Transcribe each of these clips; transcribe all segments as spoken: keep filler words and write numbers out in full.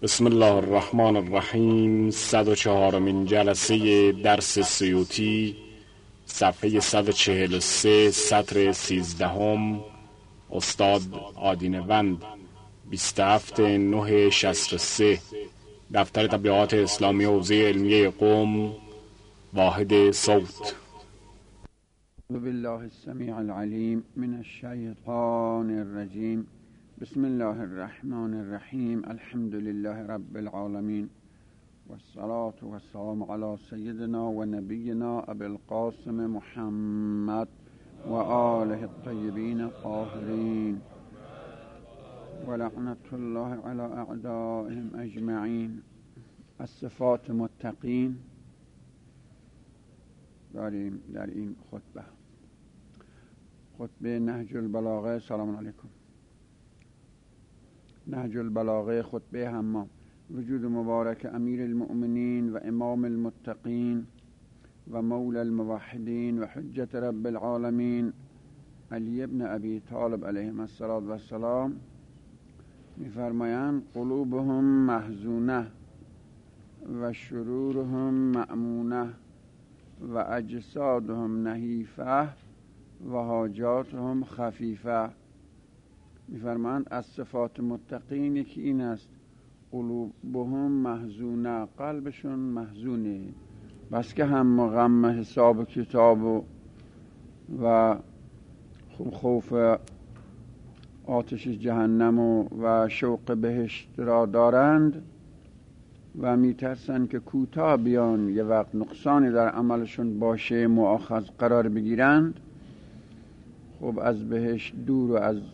بسم الله الرحمن الرحیم. صد و چهارمین جلسه درس سیوطی، صفحه صد و چهل و سه، سطر سیزدهم. استاد آدینوند، بیست و هفت نه شصت و سه. دفتر تبلیغات اسلامی حوزه علمیه قم، واحد صوت. بالله السمیع العلیم من الشیطان الرجیم. بسم الله الرحمن الرحیم. الحمد لله رب العالمین والصلاة والسلام علی سیدنا و نبینا ابی القاسم محمد و آله الطیبین الطاهرین و لعنت الله علی اعدائهم اجمعین. از صفات متقین داریم در این خطبه. خطبه نهج البلاغه. سلام علیکم. نهج البلاغه، خطبه حمام. وجود مبارک امیر المؤمنین و امام المتقین و مولا الموحدین و حجت رب العالمین علی ابن ابی طالب علیه السلام می‌فرمایند قلوبهم محزونه و شرورهم مأمونه و اجسادهم نحیفه و حاجاتهم خفیفه. می‌فرمایند از صفات متقین یکی این است قلوبهم محزونه، قلبشون محزونه، بس که هم غم حساب و کتاب و, و خوف آتش جهنم و, و شوق بهشت را دارند و میترسن که کوتاه بیان، یه وقت نقصانی در عملشون باشه، مؤاخذ قرار بگیرند. خب از بهشت دور و از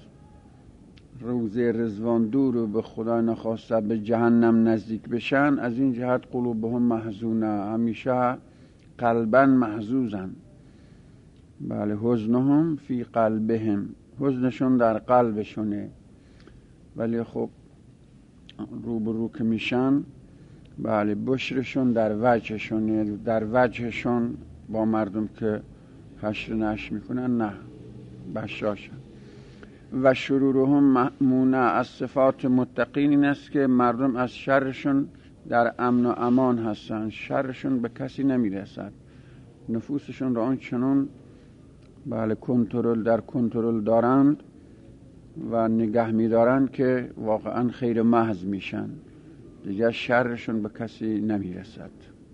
روزه رضوان دور و به خدا نخواسته به جهنم نزدیک بشن. از این جهت قلوبهم محزونه، همیشه قلبا محزوزن. بله، حزنهم فی قلبهم، حزنشون در قلبشونه، ولی خب روبرو که میشن، بله، بشرشون در وجهشونه، در وجهشون با مردم که حشر نشر میکنن نه، بشاشن. و شرورهم مأمونه، از صفات متقین این است که مردم از شرشون در امن و امان هستند، شرشون به کسی نمیرسد، نفوسشون را آنچنان بله کنترل در کنترل دارند و نگه می‌دارند که واقعا خیر محض میشن، دیگه شرشون به کسی نمیرسد.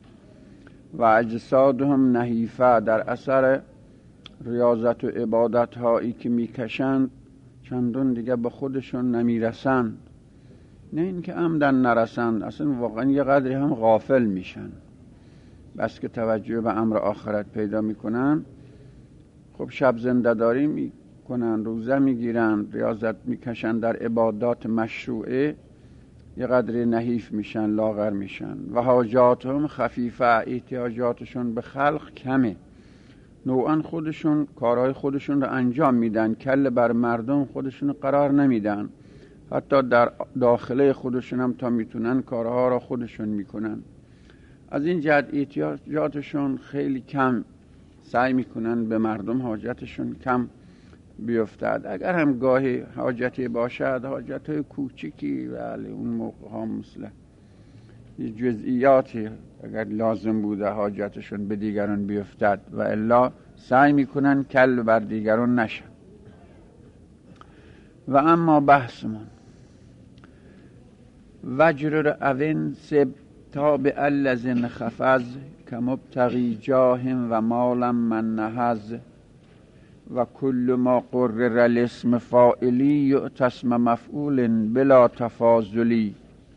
و اجسادهم نحیفه، در اثر ریاضت و عبادت هایی که میکشند چندون دیگه به خودشون نمیرسند، نه اینکه عمدن نرسند، اصلا واقعا یه قدری هم غافل میشن، بس که توجه به امر آخرت پیدا میکنن. خب شب زنده داری میکنن، روزه میگیرن، ریاضت میکشن در عبادات مشروعه، یه قدری نحیف میشن، لاغر میشن. و حاجاتهم خفیفه، احتیاجاتشون به خلق کمه، نوعا خودشون کارهای خودشون رو انجام میدن، کل بر مردم خودشون قرار نمیدن، حتی در داخله خودشون هم تا میتونن کارها رو خودشون میکنن. از این جهت احتیاجاتشون خیلی کم، سعی میکنن به مردم حاجتشون کم بیفتد. اگر هم گاهی حاجتی باشد، حاجتهای کوچیکی، ولی اون موقع ها مثل جزئیاتی اگر لازم بوده حاجتشون به دیگران بیفتد، و الا سعی میکنن کل بر دیگران نشن. و اما بحثمون وجر اوین سب تاب اللذین خفز که مبتغی جاهم و مالم من نهز و کل ما قرر الاسم فائلی یؤتسم مفعول بلا تفاضلی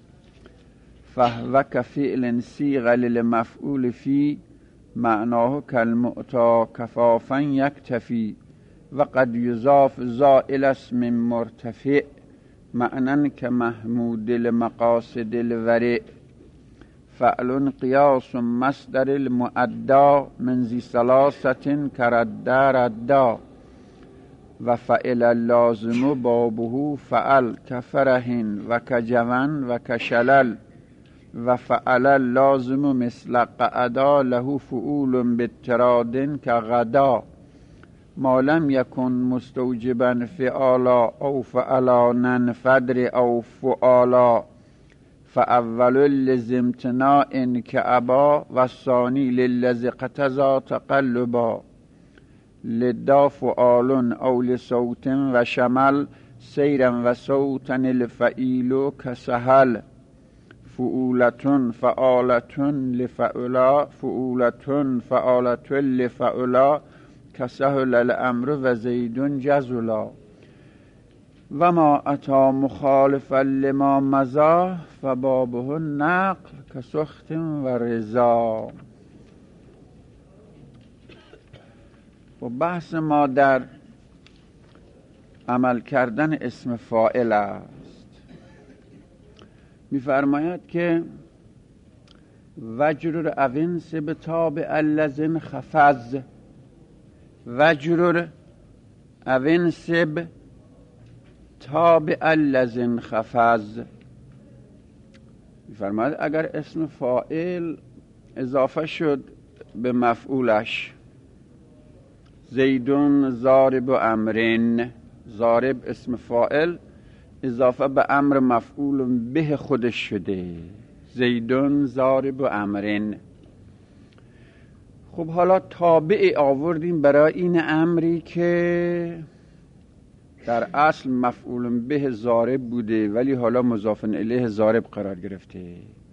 فهو كفعل صيغ للمفعول فيه معناه كالمؤتى كفافا يكتفي وقد يضاف زائل اسم مرتفع معنى كمحمود المقاصد الورع فعل قياس مصدر المؤدى من ذي ثلاثة كرد ردا وفعل اللازم بابه فعل كفره وكجوان وكشلل و فعل لازم مثل قعدا له فعول بالتراد كغدا ما لم يكن مستوجبا فعالا او فعلانا فدر او فعالا فاول لزمتنا ان که ابا و ثانی للذی قتضا تقلبا لدا فعال او لصوت و شمل سیرا و صوتا الفعیل کسهل فعولتون فعالتون لفعلا فعولتون فعالتون لفعلا کسهل الامر و زیدون جزلا و ما اتا مخالفا لما مضی فبابه النقل کسخط و رضا. و بحث ما در عمل کردن اسم فاعل است. می‌فرماید که وجرر اوینس به تابع اللذین خفض وجرر اوینس به تابع اللذین خفض. می‌فرماید اگر اسم فاعل اضافه شد به مفعولش، زیدون ضارب و امرین، ضارب اسم فاعل اضافه به امر مفعول به خودش شده، زیدون ضارب و امرین. خب حالا تابع آوردیم برای این امری که در اصل مفعول به ضارب بوده ولی حالا مضاف الیه ضارب قرار گرفته.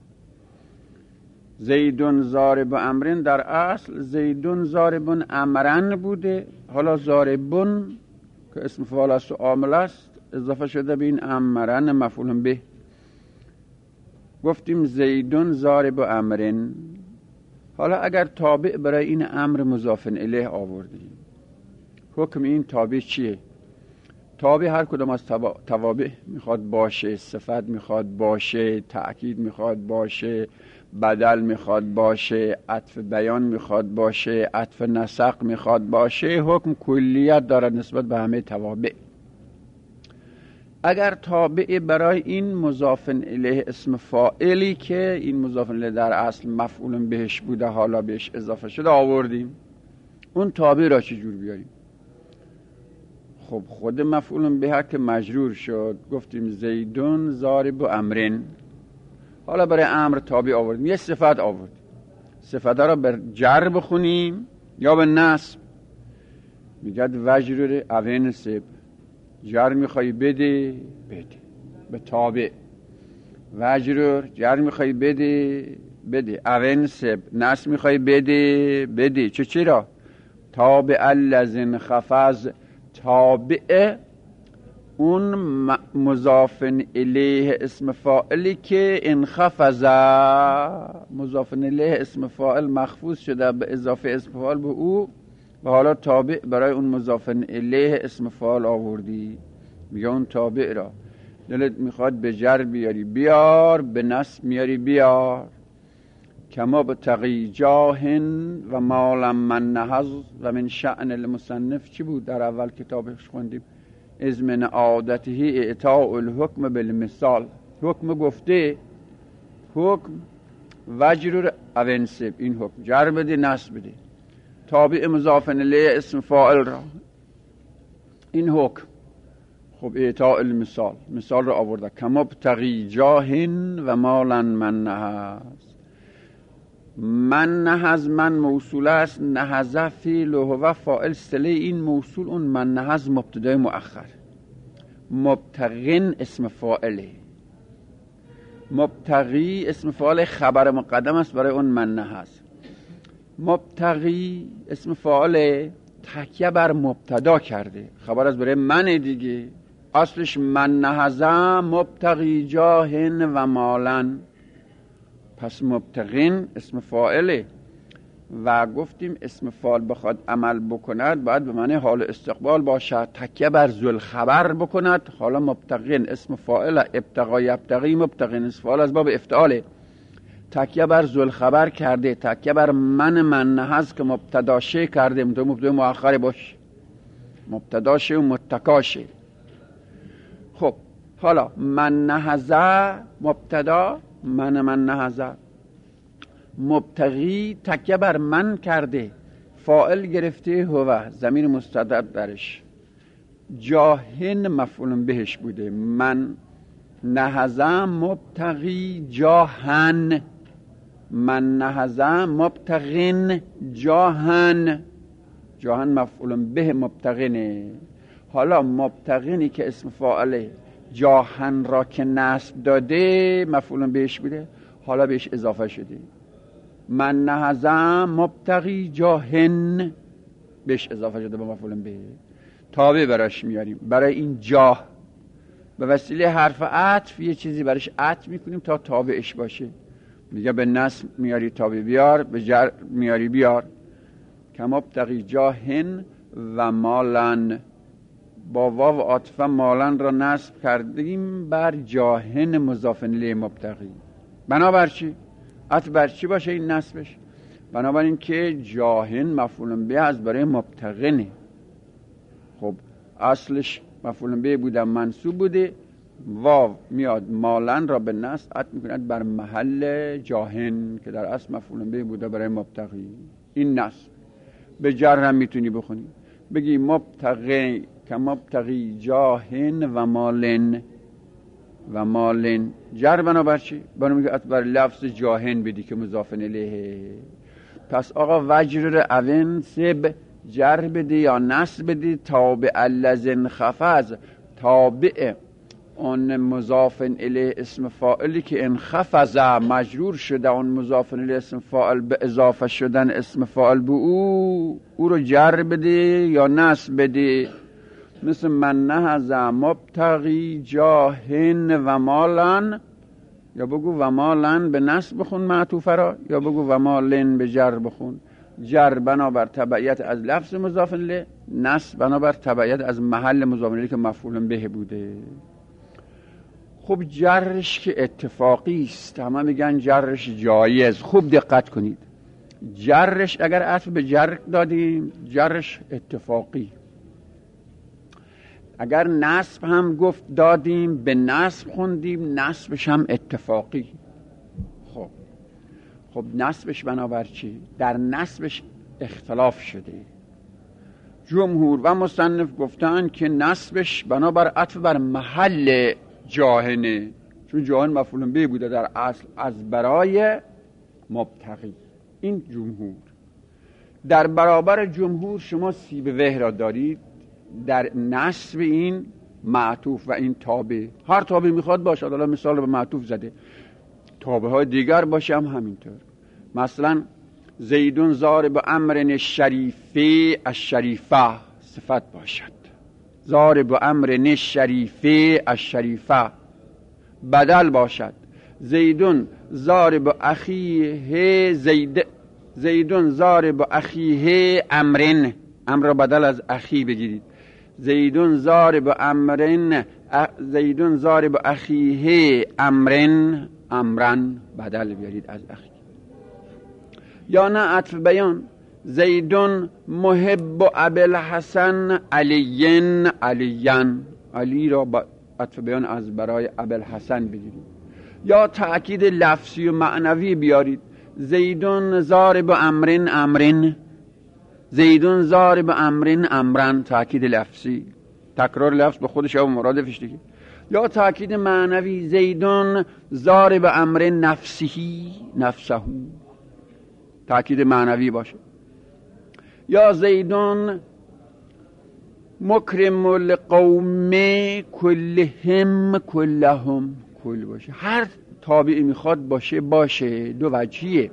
زیدون ضارب و امرین در اصل زیدون ضاربون امرن بوده، حالا ضاربون که اسم فاعل است و عامل است اضافه شده به این امرن مفعول به. گفتیم زیدون ضارب و امرین. حالا اگر تابع برای این امر مضاف الیه آوردیم، حکم این تابع چیه؟ تابع هر کدام از توابع میخواد باشه، صفت میخواد باشه، تأکید میخواد باشه، بدل میخواد باشه، عطف بیان میخواد باشه، عطف نسق میخواد باشه، حکم کلیت دارد نسبت به همه توابع. اگر تابع برای این مضاف الیه اسم فاعلی که این مضاف الیه در اصل مفعول بهش بوده حالا بهش اضافه شده آوردیم، اون تابع را چجور بیاریم؟ خب خود مفعول به که مجرور شد، گفتیم زیدون ضارب و امرین. حالا برای امر تابع آوردیم، یه صفت آوردیم، صفت را بر جر بخونیم یا به نصب. میگد وجرر اوینسب، جر میخوای بده بده به تابع، وجرر جر میخوای بده بده، اوینسب نصب میخوای بده بده. چه چرا؟ تابع اللذین خفض، تابع اون مضاف الیه اسم فاعلی که انخفض، مضاف الیه اسم فاعل مخفوض شده به اضافه اسم فاعل به او و حالا تابع برای اون مضاف الیه اسم فاعل آوردی. میگه اون تابع را دلت میخواد به جر بیاری بیار، به نصب میاری بیار. کما به تقی جاهن و مالم من نهز و من شأن المصنف چی بود در اول کتابش خوندیم؟ از من عادته اعطاء الحکم بالمثال. حکم گفته، حکم وجرر اوینسب، این حکم جر بده نصب بده، تابع مضاف الیه اسم فاعل را این حکم. خب اعطاء المثال، مثال را آورده کما بتقی جاهن و مالا من نهز. من نهز من موصول است، نهز فعل و فاعل صله این موصول، اون من نهز مبتدای مؤخر، مبتغین اسم فاعله، مبتغی اسم فاعل خبر مقدم است برای اون من نهز. مبتغی اسم فاعل تکیه بر مبتدا کرده، خبر از برای من دیگه، اصلش من نهزم مبتغی جاهن و مالن، پس مبتغین اسم فاعله. و گفتیم اسم فاعل بخواد عمل بکند باید به معنی حال استقبال باشد، تکیه بر ذل خبر بکند. حالا مبتغین اسم فاعل، ابتغا یبتغی، مبتغین اسم فاعل از باب افتعاله، تکیه بر ذل خبر کرده، تکیه بر من من نهز که مبتداشه کرده، مبتدا مؤخر باش، مبتداشه و متکاشه. خب حالا من نهزه مبتدا، من من نهزه، مبتغی تکیه بر من کرده، فاعل گرفته هو، ضمیر مستتر درش، جاهن مفعول بهش بوده، من نهزه مبتغی جاهن، من نهزه مبتغین جاهن. جاهن مفعول به مبتغینه. حالا مبتغینی که اسم فاعله جاهن را که نصب داده مفعول بهش بوده، حالا بهش اضافه شده. من نهزه مبتغی جاهن بهش اضافه شده به مفعول به. تابع براش میاریم. برای این جاه به وسیله حرف عطف یه چیزی براش عطف میکنیم تا تابعش باشه. میگه به نصب میاری تابع بیار، به جر میاری بیار. که مبتغی جاهن و مالن، با واو عاطفه مالن را نصب کردیم بر جاهن مضاف الیه مبتغی. بنابر چی؟ عطف بر چی باشه این نصبش؟ بنابراین که جاهن مفعول به از برای مبتغنه. خب اصلش مفعول به بوده، منصوب بوده، واو میاد مالن را به نصب عطف میکند بر محل جاهن که در اصل مفعول به بوده برای مبتغی. این نصب. به جر هم میتونی بخونی، بگی مبتغی که مبتغی جاهن و مالن. و مالن جر بنابر چی؟ بنابر بر لفظ جاهن بدی که مضاف الیه. پس آقا وجر اون سب جر بده یا نصب بده تابع الذین خفض، تابع اون مضاف الیه اسم فاعلی که انخفض مجرور شده، اون مضاف الیه اسم فاعل به اضافه شدن اسم فاعل به او، او رو جر بده یا نصب بده. مثل من نهزه مبتغی جاهن و مالن، یا بگو و مالن به نصب بخون معطوفه را، یا بگو و مالن به جر بخون. جر بنابر تبعیت از لفظ مضاف الیه، نصب بنابر تبعیت از محل مضاف الیه که مفعول به بوده. خب جرش که اتفاقی است، همه میگن جرش جایز. خوب دقت کنید، جرش اگر عطف به جر دادیم جرش اتفاقی، اگر نصب هم گفت دادیم به نصب خوندیم نصبش هم اتفاقی. خب خب نصبش بنابر چی؟ در نصبش اختلاف شده. جمهور و مصنف گفتن که نصبش بنابر عطف بر محل جاهنه، چون جاهن مفعول به بوده در اصل از برای مبتغی. این جمهور. در برابر جمهور شما سیبویه را دارید در نصب این معطوف و این تابع. هر تابع میخواد باشه، حالا مثال به معطوف زده، تابع های دیگر باشه هم همینطور. مثلا زیدون ضارب امر شریفه الشریفه صفت باشد، ضارب امر شریفه الشریفه بدل باشد. زیدون ضارب اخیه زید، زیدون ضارب اخیه امرن، امر بدل از اخی بگیرید. زیدون ضارب امرن، زیدون ضارب اخیه امرن، امرن بدل بیارید از اخی. یا نه عطف بیان، زیدون محب ابوالحسن علیین علیین، علی را با عطف بیان از برای ابوالحسن بگیرید. یا تأکید لفظی و معنوی بیارید، زیدون ضارب امرن امرن، زیدون ضارب امرن امرن، تأکید لفظی، تکرار لفظ به خودش او مرادفش دیگه. یا تأکید معنوی، زیدون ضارب امرن نفسهی نفسه، تأکید معنوی باشه. یا زیدون مکرم القوم کلهم کلهم، کل باشه. هر تابعی میخواد باشه باشه. دو وجهیه.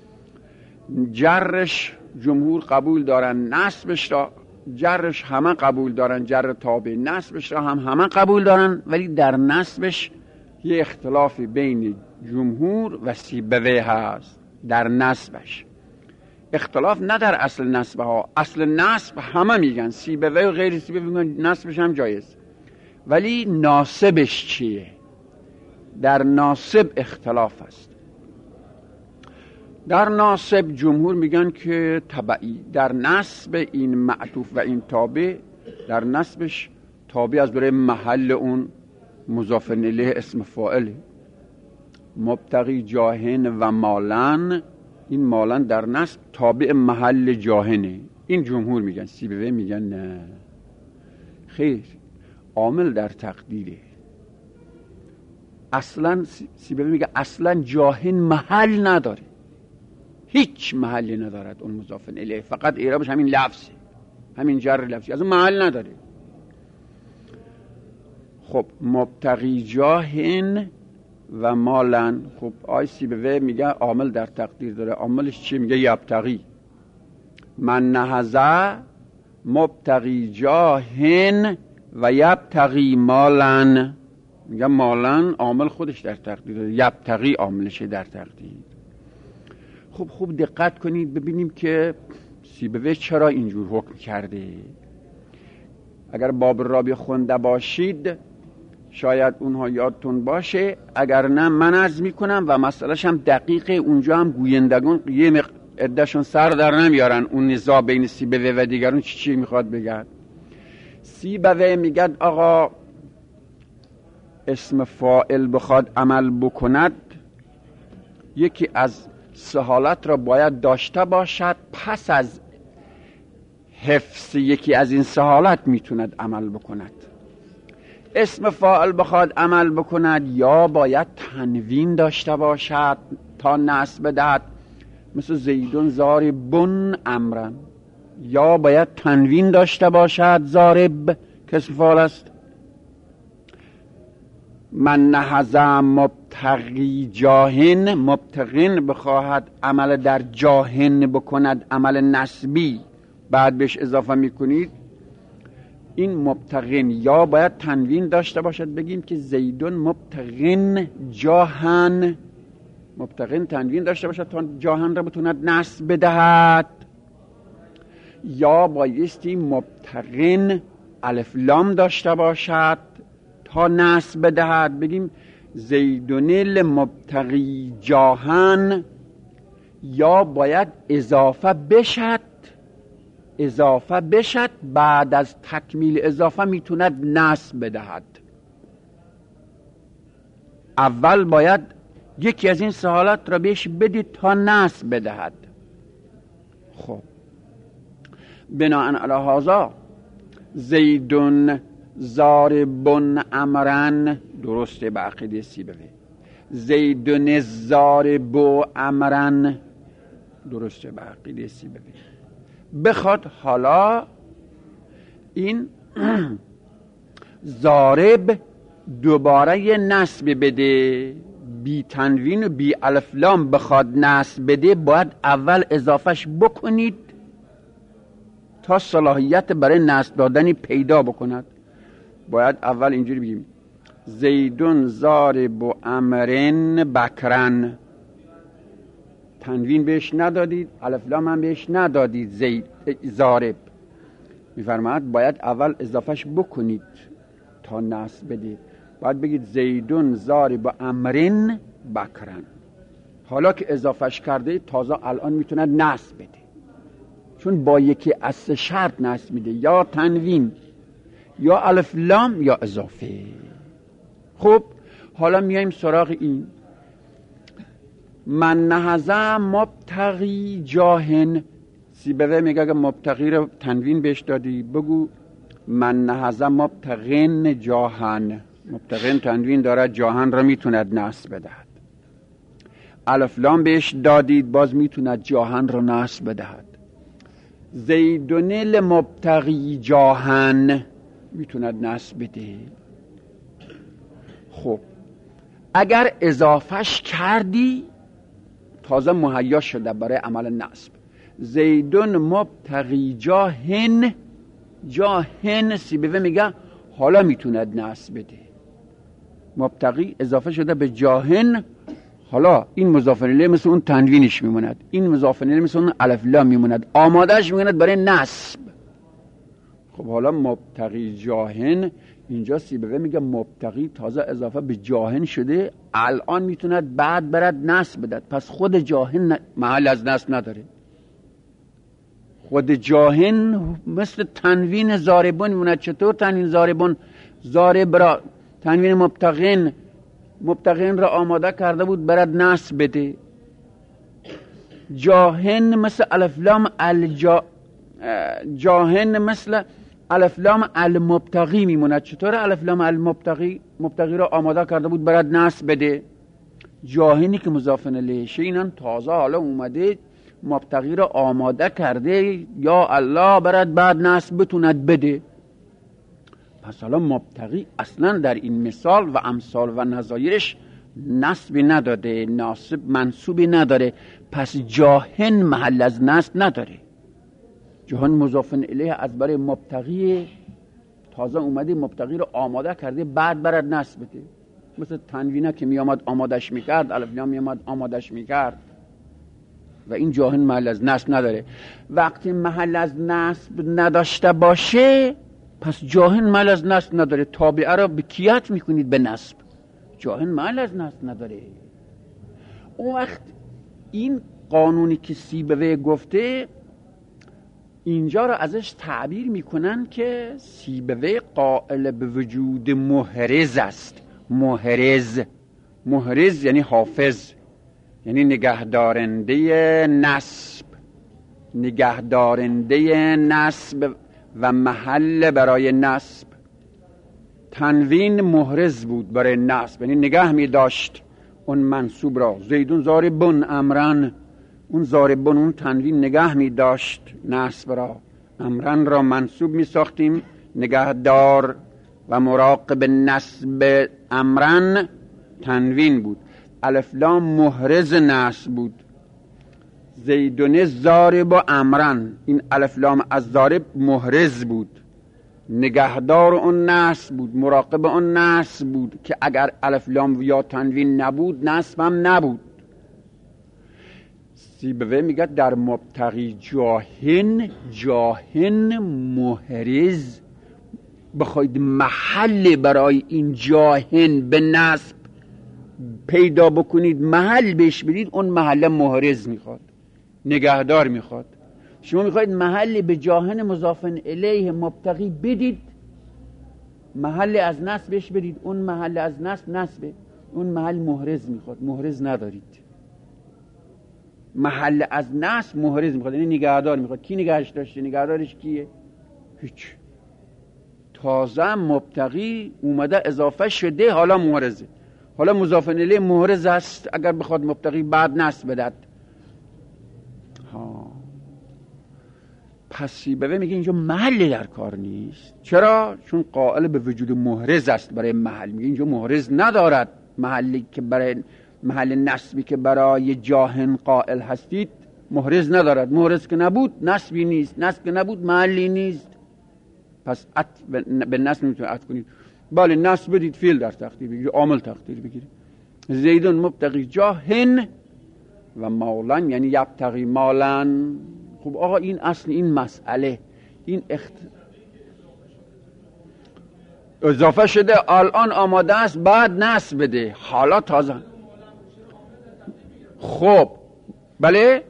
جرش جمهور قبول دارن، نصبش را جرش همه قبول دارن، جر تابع نصبش را هم همه قبول دارن، ولی در نصبش یه اختلافی بین جمهور و سیبویه هست. در نصبش اختلاف، نه در اصل نصب ها. اصل نصب همه میگن، سیبویه و غیر سیبویه میگن نصبش هم جایز، ولی ناسبش چیه؟ در ناسب اختلاف است. در ناسب جمهور میگن که تبعی. در نصب این معطوف و این تابع، در نصبش تابع از برای محل اون مضاف الیه اسم فاعل. مبتغی جاهن و مالن، این مالن در نصب تابع محل جاهنه. این جمهور میگن. سیبویه میگن نه خیر، عامل در تقدیره. اصلا سیبوی میگه اصلا جاهن محل نداره، هیچ محلی ندارد اون مضاف الیه، فقط اعرابش همین لفظه، همین جر لفظی، از اون محل نداره. خب مبتغی جاهن و مالن، خب آی سیبوی میگه عامل در تقدیر داره، عاملش چیه؟ میگه یبتغی. من نهزه مبتغی جاهن و یبتغی مالن، میگه مالن عامل خودش در تقدیر داره، یبتغی عاملشه در تقدیر. خب خوب دقت کنید ببینیم که سیبوی چرا اینجور حکم کرده. اگر باب رابی خونده باشید شاید اونها یادتون باشه، اگر نه من عرض میکنم و مسئلهش هم دقیقه. اونجا هم گویندگان یه مق... عدهشون سر در نمیارن اون نزاع بین سیبوی و دیگرون چی چی میخواد بگه. سیبوی میگه آقا اسم فاعل بخواد عمل بکند یکی از سه حالت را باید داشته باشد، پس از حفظ یکی از این سه حالت میتوند عمل بکند. اسم فاعل بخواد عمل بکند یا باید تنوین داشته باشد تا نصب بدهد، مثل زیدون ضاربون امرن، یا باید تنوین داشته باشد ضارب که اسم فاعل است. من نهزه مبتغی جاهن، مبتغین بخواهد عمل در جاهن بکند، عمل نسبی، بعد بهش اضافه میکنید این مبتغین یا باید تنوین داشته باشد، بگیم که زیدون مبتغین جاهن، مبتغین تنوین داشته باشد تا جاهن را بتوند نصب بدهد، یا بایستی مبتغین الف لام داشته باشد تا نصب بدهد، بگیم زیدون المبتغی جاهن، یا باید اضافه بشد، اضافه بشد بعد از تکمیل اضافه میتوند نصب بدهد. اول باید یکی از این سه حالت را بهش بدید تا نصب بدهد. خب بناء علی هذا زیدون ضاربون امرن درسته به عقیده سیبوی، زیدون ضارب امرن درسته به عقیده سیبوی. بخواد حالا این ضارب دوباره یه نصب بده، بی تنوین و بی الف لام بخواد نصب بده، باید اول اضافهش بکنید تا صلاحیت برای نصب دادنی پیدا بکند. باید اول اینجوری بگیم زیدون ضارب و امرن بکرن، تنوین بهش ندادید، الف لام هم بهش ندادید، زید ضارب میفرماید باید اول اضافهش بکنید تا نصب بده. باید بگید زیدون ضارب و امرن بکرن. حالا که اضافهش کرده تازه الان میتوند نصب بده، چون با یکی از سه شرط نصب میده، یا تنوین یا الف لام یا اضافه. خب حالا میایم سراغ این من نهزه مبتغی جاهن. سیبوی میگه اگه مبتغی رو تنوین بهش دادی بگو من نهزه مبتغین جاهن، مبتغین تنوین داره، جاهن رو میتوند نصب بدهد. الف لام بهش دادید باز میتوند جاهن رو نصب بدهد. زیدون المبتغی جاهن میتوند نصب بده. خب اگر اضافهش کردی تازه مهیا شده برای عمل نصب. زیدون مبتغی جاهن، جاهن سیبوی میگه حالا میتوند نصب بده. مبتغی اضافه شده به جاهن، حالا این مضاف الیه مثل اون تنوینش میموند، این مضاف الیه مثل اون الف لام میموند، آمادهش میموند برای نصب. خب حالا مبتغی جاهن، اینجا سیبوی میگه مبتغی تازه اضافه به جاهن شده، الان میتوند بعد برد نصب بدد، پس خود جاهن محل از نصب نداره. خود جاهن مثل تنوین ضاربون میموند. چطور تنوین ضاربون؟ ضارب را تنوین مبتغین، مبتغین را آماده کرده بود برد نصب بده. جاهن مثل الف لام الجا، جاهن مثل الف لام المبتغی میموند. چطور الف لام المبتغی؟ مبتغی را آماده کرده بود برات نصب بده. جاهنی که مضاف الیه اینان تازه حالا اومده مبتغی را آماده کرده یا الله برات بعد نصب بتوند بده. پس حالا مبتغی اصلا در این مثال و امثال و نظایرش نصبی نداده، ناصب منصوبی نداره، پس جاهن محل از نصب نداره. جاهن مضاف الیه از برای مبتغی تازه اومده مبتغی رو آماده کرده بعد برات نصب بده. مثل تنوینه که می آمد آمادش میکرد، الف لام می آمد آمادش میکرد و این جاهن محل از نصب نداره. وقتی محل از نصب نداشته باشه پس جاهن محل از نصب نداره. تابعه را به کیت میکنید؟ به نصب. جاهن محل از نصب نداره. اون وقت این قانونی که سیبوی گفته اینجا را ازش تعبیر میکنن که سیبوی قائل به وجود محرز است. محرز محرز یعنی حافظ، یعنی نگهدارنده نصب، نگهدارنده نصب و محل برای نصب. تنوین محرز بود برای نصب، یعنی نگه می داشت اون منصوب را. زیدون ضاربون امرن، اون ضاربون اون تنوین نگه می داشت نصب را. امرن را منصوب می ساختیم، نگهدار و مراقب نصب امرن تنوین بود. الف لام محرز نصب بود. زیدون ضارب و امرن، این الف لام از ضارب محرز بود، نگهدار اون نصب بود، مراقب اون نصب بود که اگر الف لام یا تنوین نبود نصب هم نبود. سیبوی میگه در مبتغی جاهن، جاهن محرز، بخواید محل برای این جاهن به نصب پیدا بکنید، محل بهش بدید، اون محل محرز میخواد، نگهدار میخواد. شما میخواید محل به جاهن مضاف الیه مبتغی بدید، محل از نصب بهش بدید، اون محل از نصب نصبه، اون محل محرز میخواد، محرز ندارید. محل از نصب محرز میخواد، یعنی نگهدار میخواد. کی نگهش داشته؟ نگهدارش کیه؟ هیچ. تازه مبتغی اومده اضافه شده، حالا محرزه، حالا مضاف الیه محرز است اگر بخواد مبتغی بعد نصب بدد. ها پس سیبوی میگه اینجا محل در کار نیست. چرا؟ چون قائل به وجود محرز است برای محل. میگه اینجا محرز ندارد. محلی که برای محل نصبی که برای جاهن قائل هستید محرز ندارد. محرز که نبود نصبی نیست، نصب که نبود محلی نیست. پس به نصب نمیتونه عطف کنید. بله نصب بدید، فعل در تقدیر بگیرید، عامل تقدیر بگیرید. زیدون مبتغی جاهن و مالن یعنی یبتغی مالن. خب آقا این اصل این مسئله این اخت... اضافه شده، الان آماده است بعد نصب بده، حالا تازه. خب بله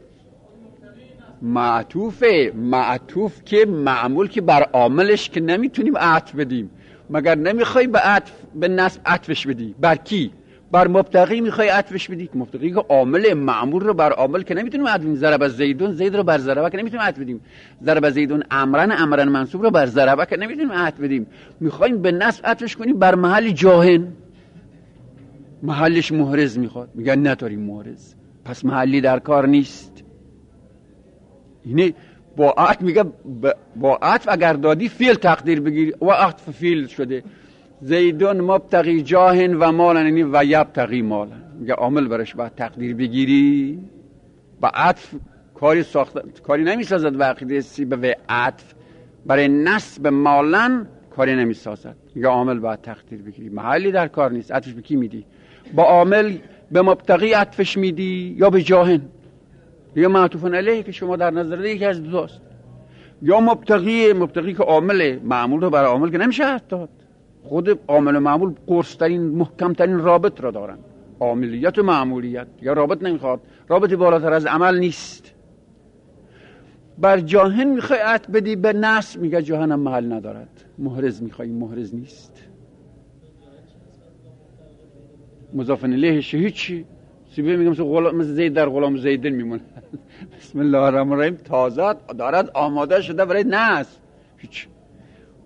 معطوفه، معطوف که معمول که بر عاملش که نمیتونیم عطف بدیم. مگر نمیخوای به عطف به نصب عطفش بدی؟ بر کی؟ بر مبتغی میخوای عطفش بدی؟ مبتغی که عامل معمول رو بر عامل که نمیتونیم عطف بدیم. ضرب زیدون، زید رو بر ضربه که نمیتونیم عطف بدیم. ضرب زیدون امرن، امرن منصوب رو بر ضربه که نمیتونیم عطف بدیم. میخوایم به نصب عطفش کنیم بر محل جاهن، محلش محرز میخواد. میگن نداریم محرز، پس محلی در کار نیست. یعنی با عطف میگه با عطف اگر دادی فعل تقدیر بگیری و عطف فعل شده. زیدون مبتغی جاهن و مالن یعنی و یبتغی مالن. میگه عامل برش باید تقدیر بگیری. با عطف کاری ساخت کاری نمیسازد. و عقیده سیبوی عطف برای نصب مالن کاری نمیسازد. میگه عامل باید تقدیر بگیری، محلی در کار نیست. عطفش به کی میدی؟ با عامل به مبتغی عطفش میدی یا به جاهن؟ یا معطوف علیه که شما در نظر دارید یکی از دو است. یا مبتغی، مبتغی که عامل معمول رو برای عامل که نمیشه عطف داد. خود عامل معمول قرص‌ترین محکم‌ترین رابط را دارن، عاملیت و معمولیت. یا رابط نمیخواد، رابطی بالاتر از عمل نیست. بر جاهن میخوای عطف بدی به نصب، میگه جاهن هم محل ندارد. محرز میخوای، محرز نیست. مضاف الیهش هیچی. سیبوی میگم مثل غلام، مثل زید در غلام زیدن میمونه. بسم الله الرحمن الرحیم تازه دارد آماده شده برای نصب. هیچ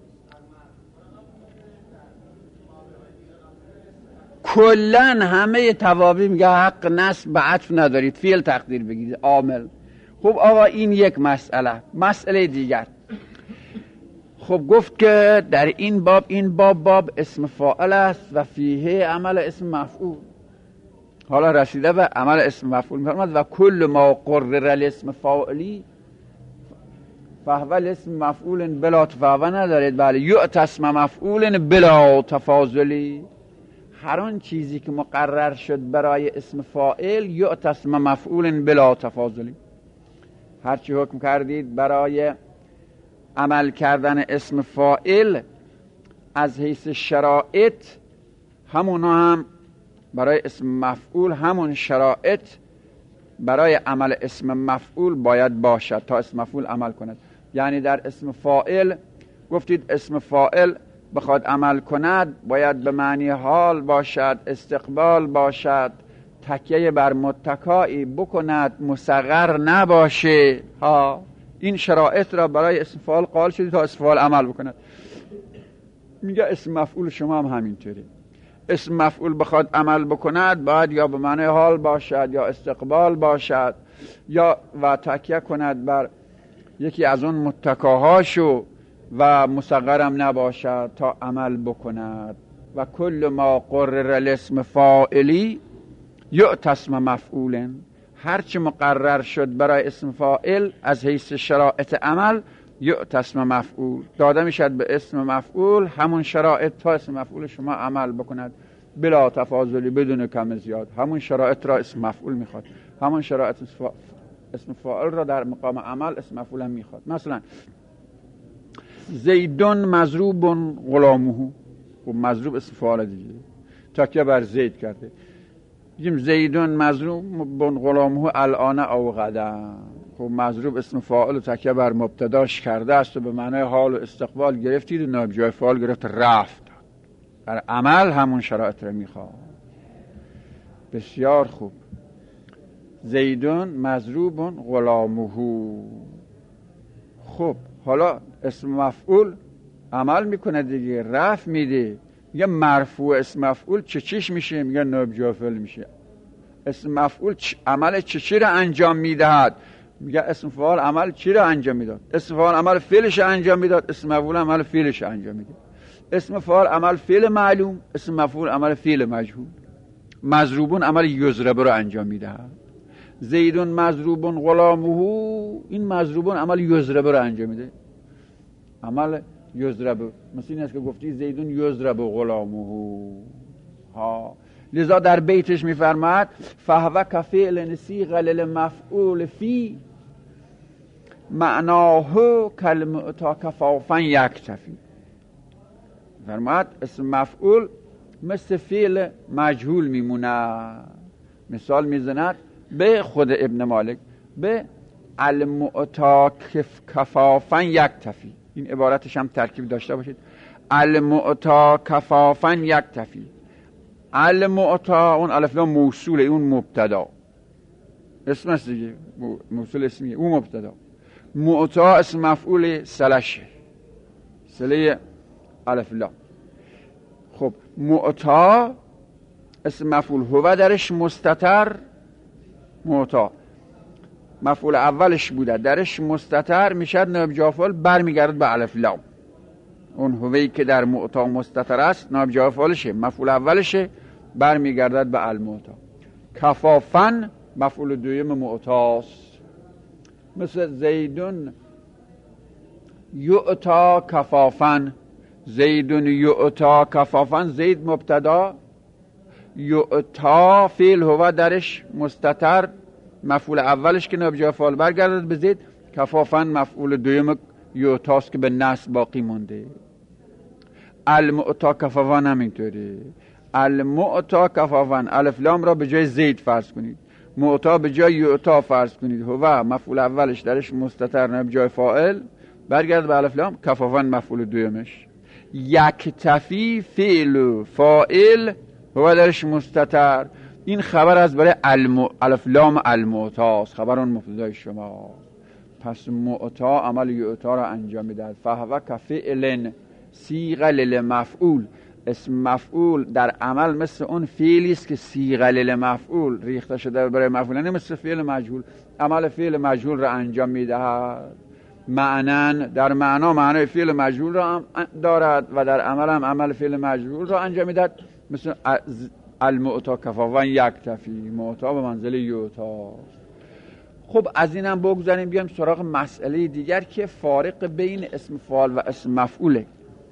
کلن همه توابع میگه حق نصب به عطف ندارید، فعل تقدیر بگیرید عامل. خب آقا این یک مسئله. مسئله دیگر، خب گفت که در این باب این باب باب اسم فاعل است و فیه عمل اسم مفعول. حالا رسیده به عمل اسم مفعول میفرماد و کل ما قرر الاسم فاعلی فهو الاسم مفعول بلا تفاوت ندارید. بله، یؤت اسم مفعول بلا تفاضلی. هر آن چیزی که مقرر شد برای اسم فاعل یؤت اسم مفعول بلا تفاضلی. هرچی حکم کردید برای عمل کردن اسم فاعل از حیث شرائط، همونا هم برای اسم مفعول همون شرائط برای عمل اسم مفعول باید باشد تا اسم مفعول عمل کند. یعنی در اسم فاعل گفتید اسم فاعل بخواد عمل کند باید به معنی حال باشد، استقبال باشد، تکیه بر متکایی بکند، مصغر نباشه. ها این شرایط را برای اسم فاعل قائل شدید تا اسم فاعل عمل بکند. میگه اسم مفعول شما هم همینطوری. اسم مفعول بخواد عمل بکند باید یا به معنی حال باشد یا استقبال باشد یا و تکیه کند بر یکی از اون متکاهاشو و مصغرم نباشد تا عمل بکند. و کل ما قرر الاسم فاعلی یؤت اسم مفعول. هرچی مقرر شد برای اسم فاعل از حیث شرایط عمل یؤت اسم مفعول، داده میشد به اسم مفعول همون شرایط تا اسم مفعول شما عمل بکند بلا تفاضلی، بدون کم زیاد. همون شرایط را اسم مفعول میخواد، همون شرایط اسم فاعل را در مقام عمل اسم مفعول هم میخواد. مثلا زیدون مضروب غلامه، و مضروب اسم فاعل دیگه، تکیه بر زید کرده. میگیم زیدون مضروب غلامه الان او غدا. خب مضروب اسم فاعل تکیه بر مبتداش کرده است و به معنی حال و استقبال گرفتید و نائب جای فاعل گرفت رفت. در عمل همون شرایط رو میخواد. بسیار خوب. زیدون مضروب غلامه. خب حالا اسم مفعول عمل میکنه دیگه، رفع میده. میگه مرفوع اسم مفعول چه چیش میشه؟ میگه نائب جای فاعل میشه. اسم مفعول عمل چه چی را انجام میدهد؟ میگه اسم فاعل عمل چی را انجام میداد؟ اسم فاعل عمل فعلش انجام میداد، اسم مفعول عمل فعلش انجام میده. اسم فاعل عمل فعل معلوم، اسم مفعول عمل فعل مجهول. مضروبون عمل یضرب رو انجام میدهد. زیدون مضروبون غلامه، این مضروبون عمل یضرب رو انجام میده. عمل یضرب مثل این است که گفتی زیدون یضرب غلامه. ها لذا در بیتش میفرماد فهو کفعل صیغ للمفعول فی معناه کلمه تا کفافا یکتفی. فرماد اسم مفعول مثل فعل مجهول میمونه. مثال میزند به خود ابن مالک به المعطا کفافا یکتفی. این عبارتش هم ترکیب داشته باشید. المعطا کفافا یکتفی. المعطا اون الف لام موصوله، اون مبتدا اسم است دیگه، موصول اسمیه، اون مبتدا. معطا اسم مفعول سلشه، سله الف لام. خب معطا اسم مفعول هو درش مستتر، معطا مفعول اولش بوده درش مستتر میشد نائب جای فاعل برمیگرد به الف لام. اون هوی که در معطا مستتر است نائب جای فاعلشه، مفعول اولشه، برمیگردد به المعطا. کفافن مفعول دویم معطاست. مثل زیدون یعطا کفافن، زیدون یعطا کفافن، زید مبتدا، یعطا فعل هو درش مستتر، مفعول اولش که نائب جای فاعل برگردد به زید، کفافن مفعول دویم یعطاست که به نصب باقی مونده. المعطا کفافن همینطوره. المعطا کفافن الف لام را به جای زید فرض کنید، معطا به جای یعطا فرض کنید، هو مفعول اولش درش مستتر نائب جای فاعل برگرد به الف لام، کفافن مفعول دویمش. یکتفی فعل فاعل هو درش مستتر. این خبر از برای الم... الف لام المعطاست، خبر اون مبتدای شما. پس معطا عمل یعطا را انجام میدهد. فهو کفعل صیغ للمفعول اسم مفعول در عمل مثل اون فعلی است که صیغه للمفعول ریخته شده برای مفعول، نه مثل فعل مجهول. عمل فعل مجهول را انجام میدهد، معنا در معنا معنای فعل مجهول را دارد و در عمل هم عمل فعل مجهول را انجام میدهد، مثل المعطا کفاون یکتفی، معطا به منزله یعطا. خب از اینم بگذاریم بیایم سراغ مسئله دیگر که فارق بین اسم فاعل و اسم مفعوله.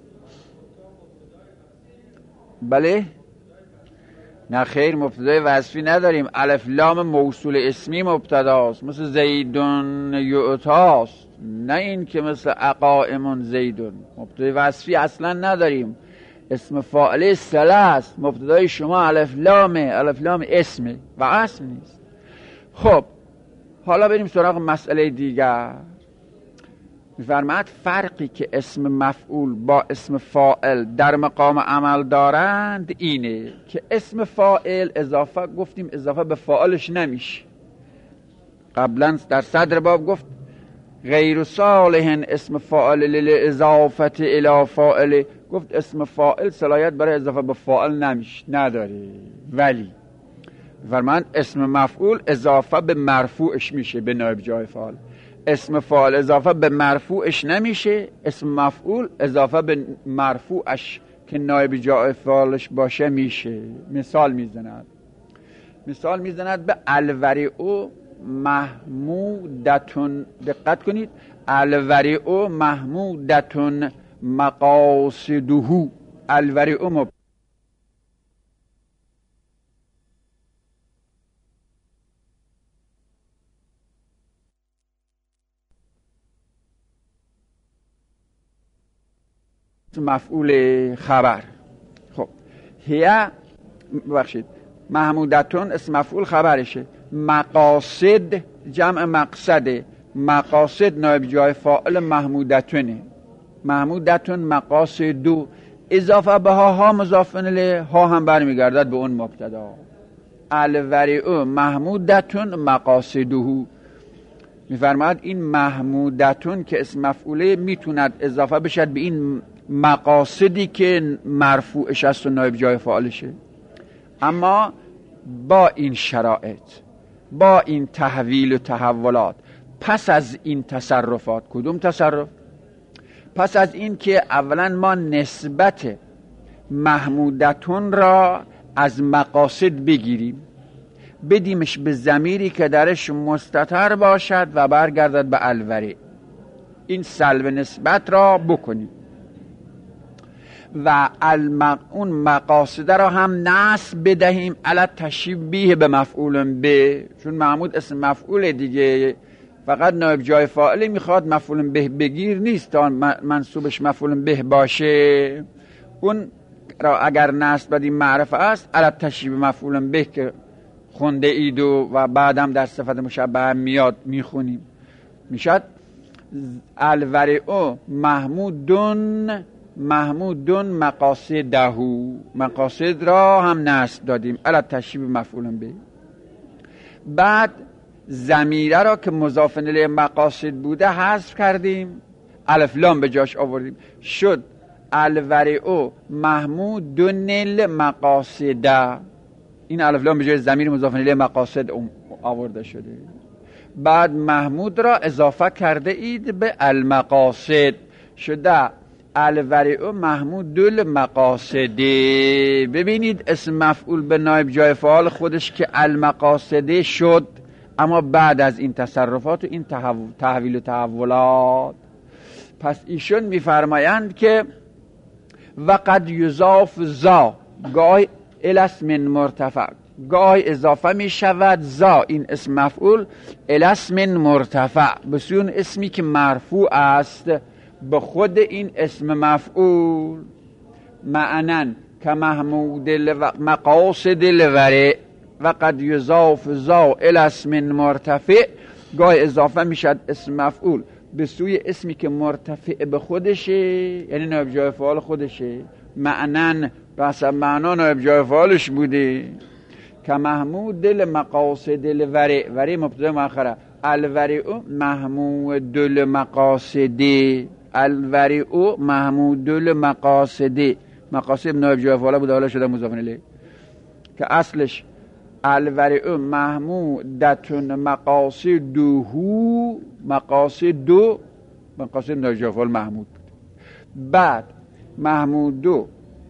بله؟ نه خیر، مبتدای وصفی نداریم. الف لام موصول اسمی مبتداست، مثل زیدون یعطاست، نه این که مثل اقائمون زیدون. مبتدای وصفی اصلا نداریم. اسم فاعل صله است، مبتدای شما الف لامه، الف لام اسمه و اسم نیست. خب حالا بریم سراغ مسئله دیگر. می‌فرماید فرقی که اسم مفعول با اسم فاعل در مقام عمل دارند اینه که اسم فاعل اضافه گفتیم اضافه به فاعلش نمیشه. قبلا در صدر باب گفت غیر صالح اسم فاعل للاضافه الی فاعل، گفت اسم فاعل صلاحیت برای اضافه به فاعل نمیشه، نداره. ولی فرمان اسم مفعول اضافه به مرفوعش میشه به نایب جای فاعل. اسم فاعل اضافه به مرفوعش نمیشه، اسم مفعول اضافه به مرفوعش که نایب جای فاعلش باشه میشه. مثال میزند مثال میزند به الورع محمودتون. دقت کنید، الورع محمودتون مقاصده. الورع مب... مفعول خبر. خب هی ببخشید محمودتون اسم مفعول خبرشه، مقاصد جمع مقصده، مقاصد نایب جای فاعل محمودتونه. محمودتون مقاصدو اضافه به ها، ها مضاف الیه، ها هم برمیگردد به اون مبتدا. الورع محمودتون مقاصده. میفرماید این محمودتون که اسم مفعوله میتوند اضافه بشد به این مقاصدی که مرفوعش است و نایب جای فاعلشه، اما با این شرایط، با این تحویل و تحولات. پس از این تصرفات، کدوم تصرف؟ پس از این که اولا ما نسبت محمودتون را از مقاصد بگیریم، بدیمش به ضمیری که درش مستتر باشد و برگردد به الورع، این سلب نسبت را بکنیم و المق... اون مقاصد را هم نصب بدهیم علی تشبیه به مفعول به، چون محمود اسم مفعول دیگه، فقط نایب جای فاعل میخواد، مفعول به بگیر نیست تا منصوبش مفعول به باشه. اون را اگر نصب بدیم معرفه است علی تشبیه مفعول به که خونده اید و, و بعدم در صفت مشبه میاد میخونیم، میشد الورع محمودون محمودون مقاصده. مقاصد را هم نصب دادیم علی تشبیه مفعول به. بعد ضمیره را که مضاف الیه مقاصد بوده حذف کردیم، الف لام به جاش آوردیم، شد الورع محمودون المقاصده. این الف لام به جای ضمیر مضاف الیه مقاصد آورده شده. بعد محمود را اضافه کرده اید به المقاصد، شده الورع محمود المقاصده. ببینید اسم مفعول به نایب جای فاعل خودش که المقاصده شد، اما بعد از این تصرفات و این تحویل و تحولات. پس ایشون میفرمایند که وقد یضاف ذا، گاه الاسم مرتفع، گاه اضافه می شود ذا این اسم مفعول الاسم مرتفع، به سوی اون اسمی که مرفوع است به خود این اسم مفعول، معنا که محمود مقاصد الورع. وقد یضاف ذا الاسم مرتفع، گاه اضافه می شد اسم مفعول به سوی اسمی که مرتفع به خودشه، یعنی نایب جای فاعل خودشه، معنا بس معنا نایب جای فاعلش بوده. که محمود دل مقاصد الورع، ورع مبتدا مؤخره، الورع محمود دل مقاصد، الورع محمود دل مقاصد، مقاصد نایب جای فاعل بود، حالا شده مضاف الیه که اصلش الورع محمودتون مقاصدهو، مقاصد دو مقاصد نایب جای فاعل محمود بود. بعد محمود دو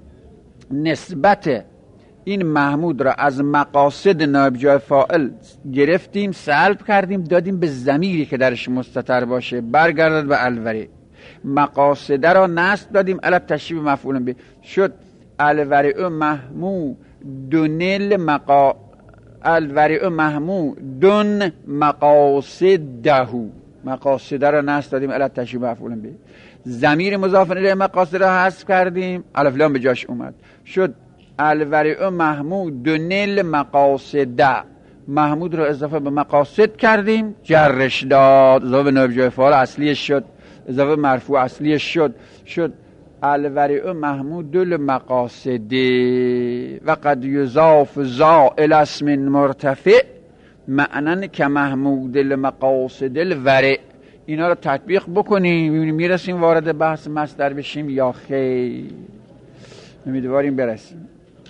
نسبت این محمود را از مقاصد نایب جای فاعل گرفتیم، سلب کردیم، دادیم به ضمیری که درش مستتر باشه، برگردد به الورع. مقاصد را نصب دادیم علت تشبیه مفعول به، شد الورع محمود دونل مقا الورع محمود دون مقاصدهو، مقاصد را نصب دادیم علت تشبیه مفعول به، ضمیر مضاف الیه مقاصد را حذف کردیم، الف لام به جاش اومد، شد الورع محمود دونل مقاصد، محمود رو اضافه به مقاصد کردیم، جرش داد، اضافه نایب جای فاعل اصلیش شد، اضافه مرفوع اصلیش شد، شد الورع محمود دل مقاصد و قد یضاف ذا الی اسم مرتفع معنن که محمود المقاصد الورع. اینا رو تطبیق بکنیم میبینیم میرسیم وارد بحث مصدر بشیم یا خیر، امیدواریم برسیم.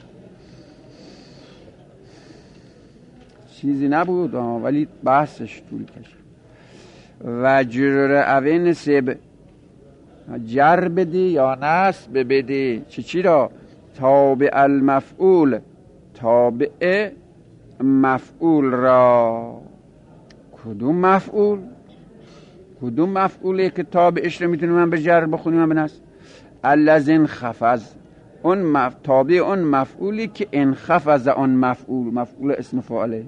چیزی نبود ولی بحثش طول کشید. و جرر اوین سب جر بدی یا نصب بدی چی چی را؟ تابع المفعول، تابع مفعول را. کدوم مفعول؟ کدوم مفعوله که تابعش رو میتونیم من به جر بخونیم من به نصب؟ الذی انخفض، اون مف... تابع اون مفعولی که انخفض اون مفعول، مفعول اسم فاعله.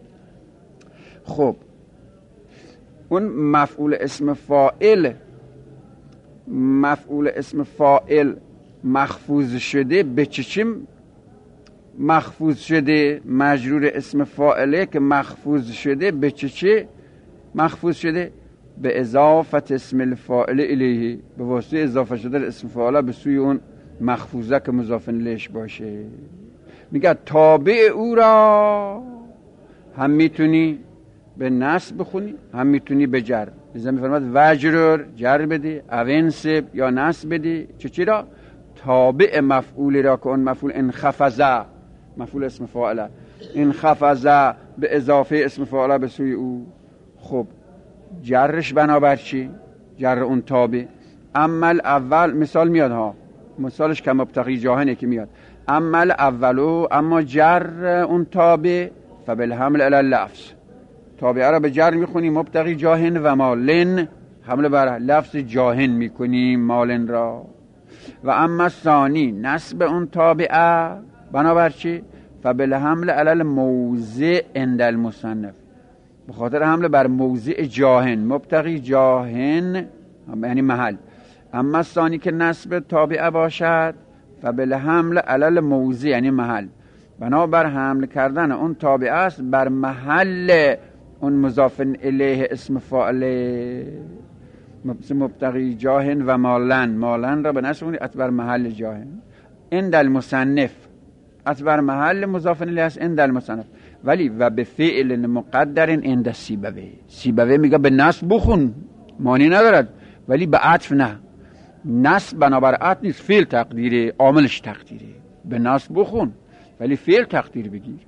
خب اون مفعول اسم فاعل، مفعول اسم فاعل مخفوض شده به چه چی مخفوض شده؟ مجرور اسم فاعله که مخفوض شده به چه چی مخفوض شده؟ به اضافت اسم الفاعل الیه، به واسطه اضافه شده اسم فاعله به سوی اون مخفوضه که مضاف الیهش باشه. میگه تابع او را هم میتونی به نصب بخونی هم میتونی به جر. لذا میفرماد وجرر، جر بدی، اوینسب یا نصب بدی چه چی را؟ تابع مفعول را که اون مفعول انخفضه، مفعول اسم فاعله، انخفضه به اضافه اسم فاعله به سوی او. خب جرش بنابر چی؟ جر اون تابع. عمل اول مثال میاد ها، مثالش که مبتغی جاهنه که میاد، عمل اولو اما جر اون تابع فبالحمل علی اللفظ، تابعه را به جر میخونیم مبتغی جاهن و مالن، حمله بر لفظ جاهن میکنیم مالن را. و اما ثانی نصب اون تابعه بنابر چی؟ فبالحمل علی الموضع عند المصنف، به خاطر حمله بر موضع جاهن، مبتغی جاهن یعنی محل. اما ثانی که نصب تابعه باشد فبالحمل علی الموضع یعنی محل، بنابر حمل کردن اون تابعه است بر محل اون مضاف الیه اسم فاعل، مبتغی جاهن و مالن، مالن را به نصب اتبر محل جاهن عند المصنف، اتبر محل مضاف الیه است عند المصنف. ولی و به فعل مقدر عند سیبوی، سیبوی میگه به نصب بخون معنی ندارد ولی به عطف نه، نصب بنابر عطف نیست، فعل تقدیره، عاملش تقدیره، به نصب بخون ولی فعل تقدیر بگیر.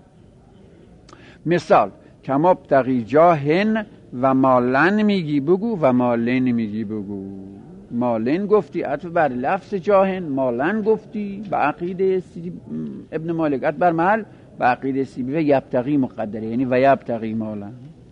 مثال که مبتغی جاهن و مالن میگی بگو و مالن میگی بگو. مالن گفتی عطف بر لفظ جاهن، مالن گفتی به عقیده ابن مالک عطف بر محل، به عقیده سیبوی یبتغی مقدره یعنی و یبتغی مالن.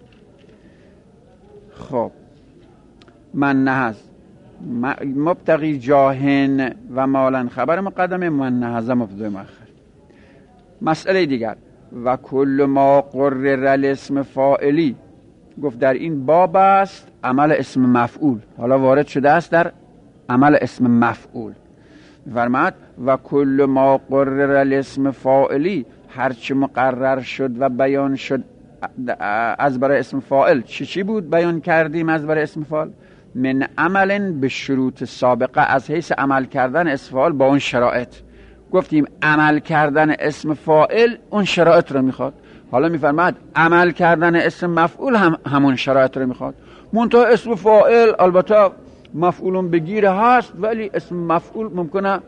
خب من نهز مبتغی جاهن و مالن خبر مقدمه، من نهز مبتدا مؤخر. مسئله دیگر و کل ما قرر الاسم فاعلی، گفت در این باب است عمل اسم مفعول، حالا وارد شده است در عمل اسم مفعول. فرماد و کل ما قرر الاسم فاعلی، هرچی مقرر شد و بیان شد از برای اسم فاعل. چی چی بود بیان کردیم از برای اسم فاعل؟ من عمل به شروط سابقه، از حیث عمل کردن اسم فاعل با اون شرایط. گفتیم عمل کردن اسم فاعل اون شرایط رو میخواد، حالا میفرماد عمل کردن اسم مفعول هم همون شرایط رو میخواد. منتها اسم فاعل البته مفعولون بگیره هست ولی اسم مفعول ممکنه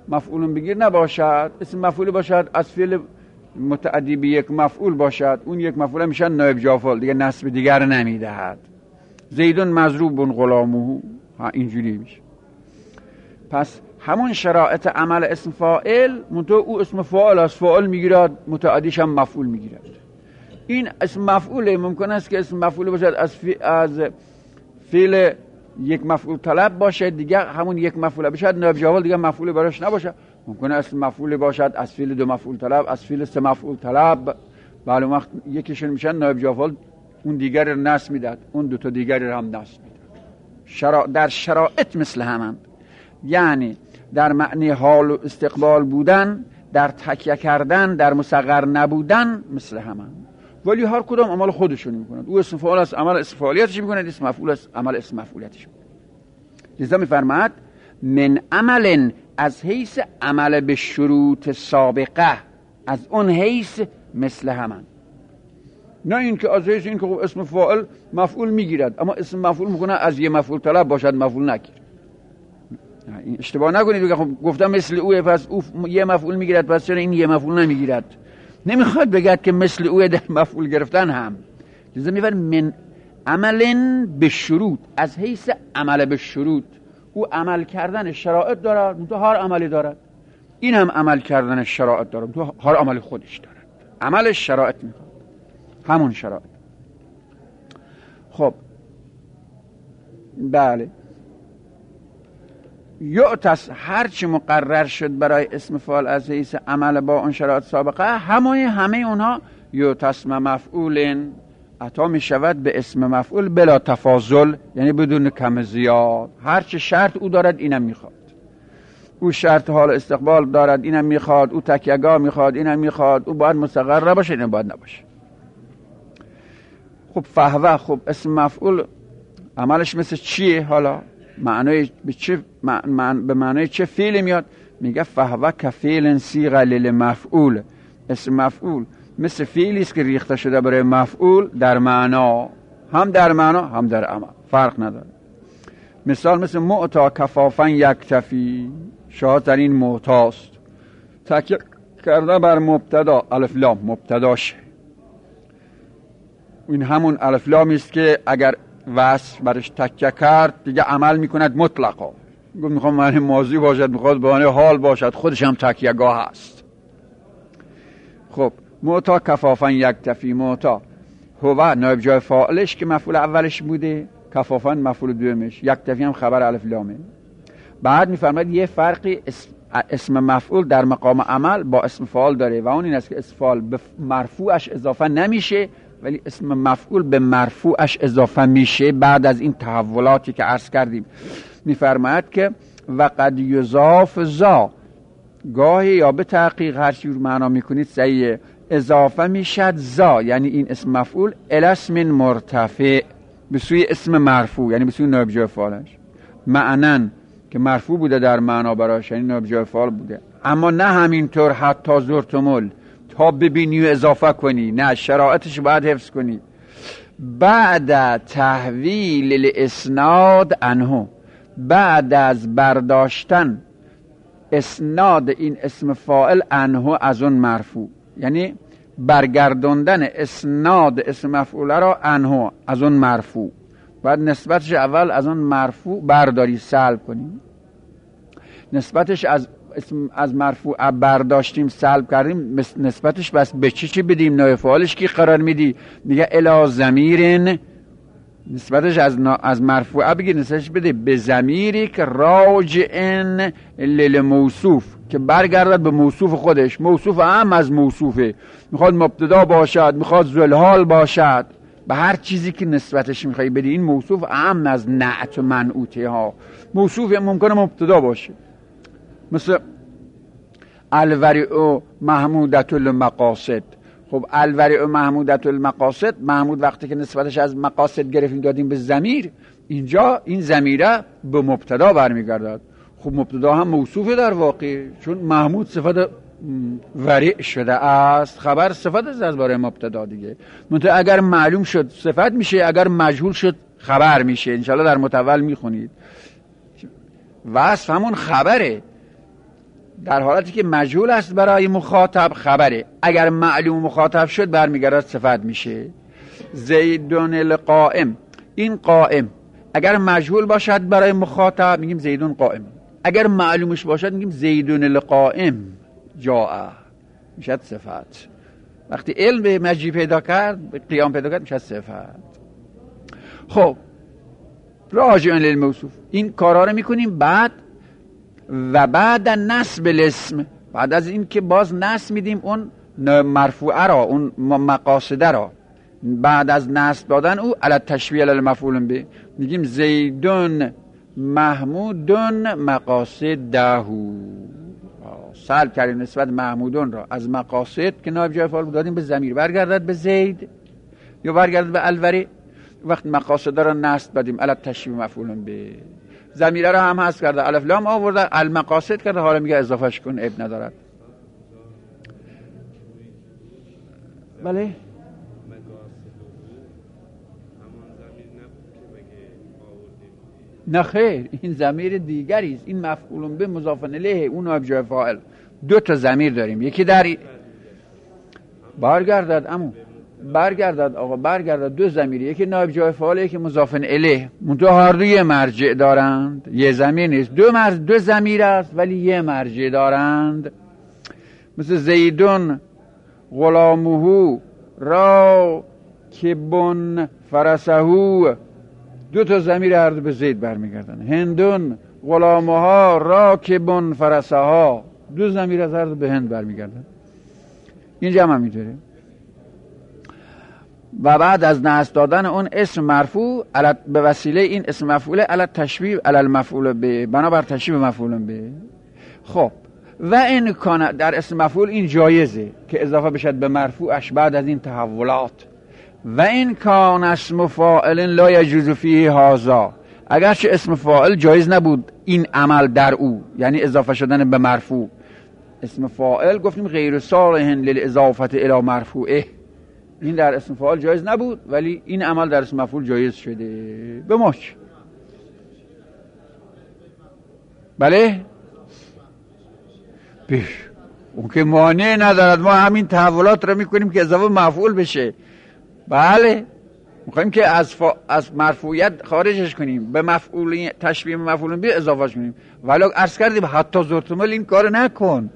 مفعول بگیر نباشد، اسم مفعول باشد، از فعل متعدی به یک مفعول باشد، اون یک مفعول میشن نایب جای فاعل، دیگه نصب دیگر نمیدهد. زیدون مضروب غلامه، ها اینجوری میشه. پس همون شرایط عمل اسم فاعل، منتها او اسم فاعل از فاعل میگیرد، متعدیش هم مفعول میگیرد. این اسم مفعول ممکن است که اسم مفعول باشد از فی... از فعل یک مفعول طلب باشه، دیگه همون یک مفعول باشد، نایب جای دیگه مفعول براش نباشه. ممکن است مفعول باشد از فعل دو مفعول طلب، از فعل سه مفعول طلب، بله وقت یکیشون میشن نایب جای اون دیگر رو نصب میداد، اون دو تا دیگر رو هم نصب میداد. شرا... در شرایط مثل همند، یعنی در معنی حال و استقبال بودن، در تکیه کردن، در مصغر نبودن مثل همند، ولی هر کدام عمل خودشون میکنند. او اسم فاعل است، عمل اسم فاعلیتش میکنند، اسم مفعول است، عمل اسم مفعولیتش میکنند. لذا میفرماد من عمل، از حیث عمل به شروط سابقه، از اون حیث مثل همند. نه این که از حیث این که اسم فاعل مفعول میگیرد، اما اسم مفعول میکنه از یه مفعول طلب باشد مفعول نگیرد. اشتباه نکنید بگم خب گفتم مثل اوه، پس او یه مفعول میگیرد، پس چرا این یه مفعول نمیگیرد؟ نمیخواد بگد که مثل اوه در مفعول گرفتن هم. لذا میفرد من عمل به شروط، از حیث عمل به شروط، او عمل کردن شرایط دارد، تو هر عملی دارد، این هم عمل کردن شرایط دارد، تو هر عملی خودش دارد، عملش شرایط میخواد، همون شرایط. خب بله، یعتس هرچی مقرر شد برای اسم فاعل از حیث عمل با اون شرایط سابقه، همه همه اونها یعتس مفعول عطا می شود به اسم مفعول بلا تفاضل، یعنی بدون کم زیاد. هرچی شرط او دارد اینم میخواد، او شرط حال استقبال دارد اینم میخواد، او تکیه‌گاه میخواد اینم میخواد، او باید مصغر نباشه اینم باید نباشه. خب فهوه، خب اسم مفعول عملش مثل چیه؟ حالا معنای به چه معنی به معنای چه فعلی میاد؟ میگه فهوه کفعل صیغ للمفعول، اسم مفعول مثل فعلی است که ریخته شده برای مفعول در معنا، هم در معنا هم در عمل، فرق نداره. مثال مثل معطا کفافن یکتفی، شاید در این معطاست، تکیه کرده بر مبتدا، الف لام مبتداشه، این همون الف لامی است که اگر وصف برش تکیه کرد دیگه عمل میکند مطلقا. گفت میخوام معنی ماضی باشد، میخواد به معنی حال باشد، خودش هم تکیه گاه هست. خب معطا کفافن یکتفی، معطا هو نایب جای فاعلش که مفعول اولش بوده، کفافن مفعول دومش، یکتفی هم خبر الف لامه. بعد میفرماید یه فرقی اسم, اسم مفعول در مقام عمل با اسم فاعل داره و اون این است که اسم فاعل به مرفوعش اضافه نمیشه، ولی اسم مفعول به مرفوعش اضافه میشه بعد از این تحولاتی که عرض کردیم. میفرماید که و قد یضاف ذا، گاهی یا به تحقیق هر چی رو معنا میکنید صحیح، اضافه میشد ذا، یعنی این اسم مفعول الی اسم مرتفع، به سوی اسم مرفوع، یعنی به سوی نایب جای فاعلش، معنن که مرفوع بوده در معنا براش، یعنی نایب جای فاعل بوده، اما نه همینطور حتی زرتمل تا ببینی و اضافه کنی، نه، شرایطش باید حفظ کنی. بعد تحویل الاسناد عنه، بعد از برداشتن اسناد این اسم فاعل عنه از اون مرفوع، یعنی برگردوندن اسناد اسم مفعول را عنه از اون مرفوع، بعد نسبتش اول از اون مرفوع برداری سلب کنیم، نسبتش از اسم از مرفوع برداشتیم سلب کردیم، نسبتش بس به چی چی بدیم؟ نایب فاعلش کی قرار میدی؟ میگه الی ضمیر، نسبتش از از مرفوع بگیر، نسبتش بده به ضمیری که راجع للموصوف، که برگردد به موصوف خودش، موصوف هم از موصوفه، میخواد مبتدا باشد، میخواد ذوالحال باشد، به هر چیزی که نسبتش میخوای بدی. این موصوف هم از نعت و منعوته ها، موصوف ممکنه مبتدا باشه، مثل الورع محمودت المقاصد. خب الورع محمودت المقاصد، محمود وقتی که نسبتش از مقاصد گرفتیم دادیم به ضمیر، اینجا این ضمیره به مبتدا برمیگردد. خب مبتدا هم موصوفه در واقع، چون محمود صفت ورع شده است، خبر صفت است از باره مبتدا دیگه. منتها اگر معلوم شد صفت میشه، اگر مجهول شد خبر میشه. انشالله در متول میخونید وصف همون خبره، در حالتی که مجهول است برای مخاطب خبره. اگر معلوم مخاطب شد برمیگردد صفت میشه. زیدون القائم، این قائم اگر مجهول باشد برای مخاطب میگیم زیدون قائم، اگر معلومش باشد میگیم زیدون القائم جاء، میشد صفت. وقتی علم به مجی پیدا کرد، قیام پیدا کرد، میشد صفت. خب راجع للموصوف، این کارا رو میکنیم. بعد و بعد نصب الاسم، بعد از این که باز نصب میدیم اون مرفوعه را، اون مقاصده را، بعد از نصب دادن او علی تشبیه علی المفعول به، میگیم زیدون محمودون مقاصده، سلب کردیم نسبت محمودون را از مقاصد که نایب جای فاعل بود دادیم به ضمیر برگردد به زید یا برگردد به الوری. وقت مقاصده را نصب دادیم علی تشبیه مفعول به، ضمیره را هم حذف کرده، الف لام آورده، المقاصد کرده، حالا میگه اضافهش کن، عیب ندارد. بله نه خیر، این ضمیر دیگری است. این مفعول به مضاف الیه، اون نایب جای فاعل. دو تا ضمیر داریم، یکی در برگردد امو برگردد آقا برگردد دو ضمیر، یکی نایب جای فاعل، یکی مضاف الیه. منتها هر دو یه مرجع دارند، یه ضمیر نیست. دو مرز دو ضمیر است ولی یه مرجع دارند. مثل زیدون غلامه راکبون فرسه، دو تا ضمیر هر دو به زید برمیگردن. هندون غلامها راکبون فرسها، دو ضمیر از هر دو به هند برمیگردن. اینجا هم میتونه. و بعد از نصب دادن اون اسم مرفوع به وسیله این اسم مفعول علی تشبیه علی المفعول به، بنابر تشبیه مفعول به. خب و این کان در اسم مفعول این جایزه که اضافه بشد به مرفوعش بعد از این تحولات. و این کان اسم فاعل لا یجوز فیه هذا، اگرچه اسم فاعل جایز نبود این عمل در او، یعنی اضافه شدن به مرفوع. اسم فاعل گفتیم غیر صالح للاضافه الی مرفوعه، این در اسم فاعل جایز نبود ولی این عمل در اسم مفعول جایز شده. به مچ بله بیش اون که مانع ندارد، ما همین تحولات رو میکنیم که اضافه مفعول بشه. بله میخوایم که از, فا... از مرفوعیت خارجش کنیم، به مفعول تشبیه مفعول به اضافهش کنیم. ولی عرض کردیم حتی زرتمل این کار نکن.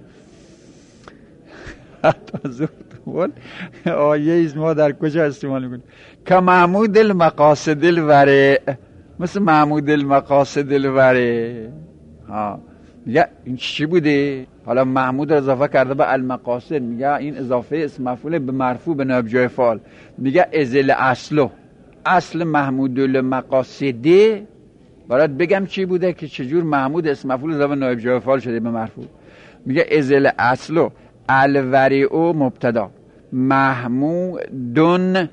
حتی زرتمل آیه ایست ما در کجا استعمال میکنیم؟ که محمود المقاصد الورع، مثل محمود المقاصد الورع. ها میگه این چی بوده؟ حالا محمود رو اضافه کرده به المقاصد، میگه این اضافه اسم مفعول به مرفوع به نائب جای فاعل. میگه ازل اصلو، اصل محمود المقاصده برات بگم چی بوده که چجور محمود اسم مفعول اضافه نائب جای فاعل شده به مرفوع. میگه ازل اصلو الورع مبتدا، محمودن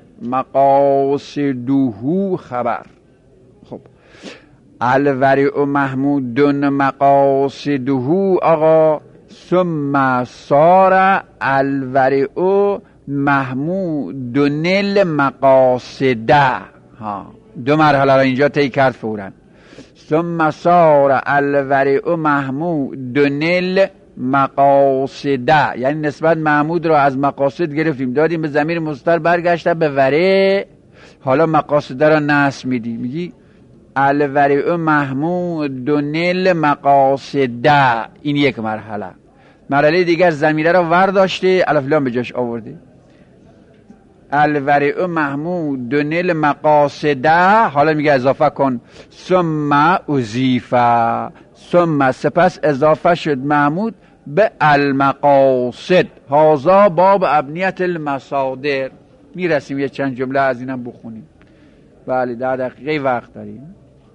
مقاصده خبر. خب الورع محمودن مقاصده آقا، ثم صار الورع محمودن المقاصده. ها دو مرحله را اینجا طی کرد فوراً. ثم صار الورع محمودن المقاصده، یعنی نسبت محمود را از مقاصد گرفتیم دادیم به ضمیر مستتر، برگشته به ورع، حالا مقاصده را نصب میدی، میگی الورع محمودن المقاصده. این یک مرحله. مرحله دیگر ضمیره را ورداشته الف لام به جاش آورده، الورع محمودن المقاصده، حالا میگه اضافه کن ثم اضیف، ثم سپس اضافه شد محمود به المقاصد. هذا باب ابنیت المصادر. میرسیم یه چند جمله از اینم بخونیم. بله ده دقیقه وقت داریم.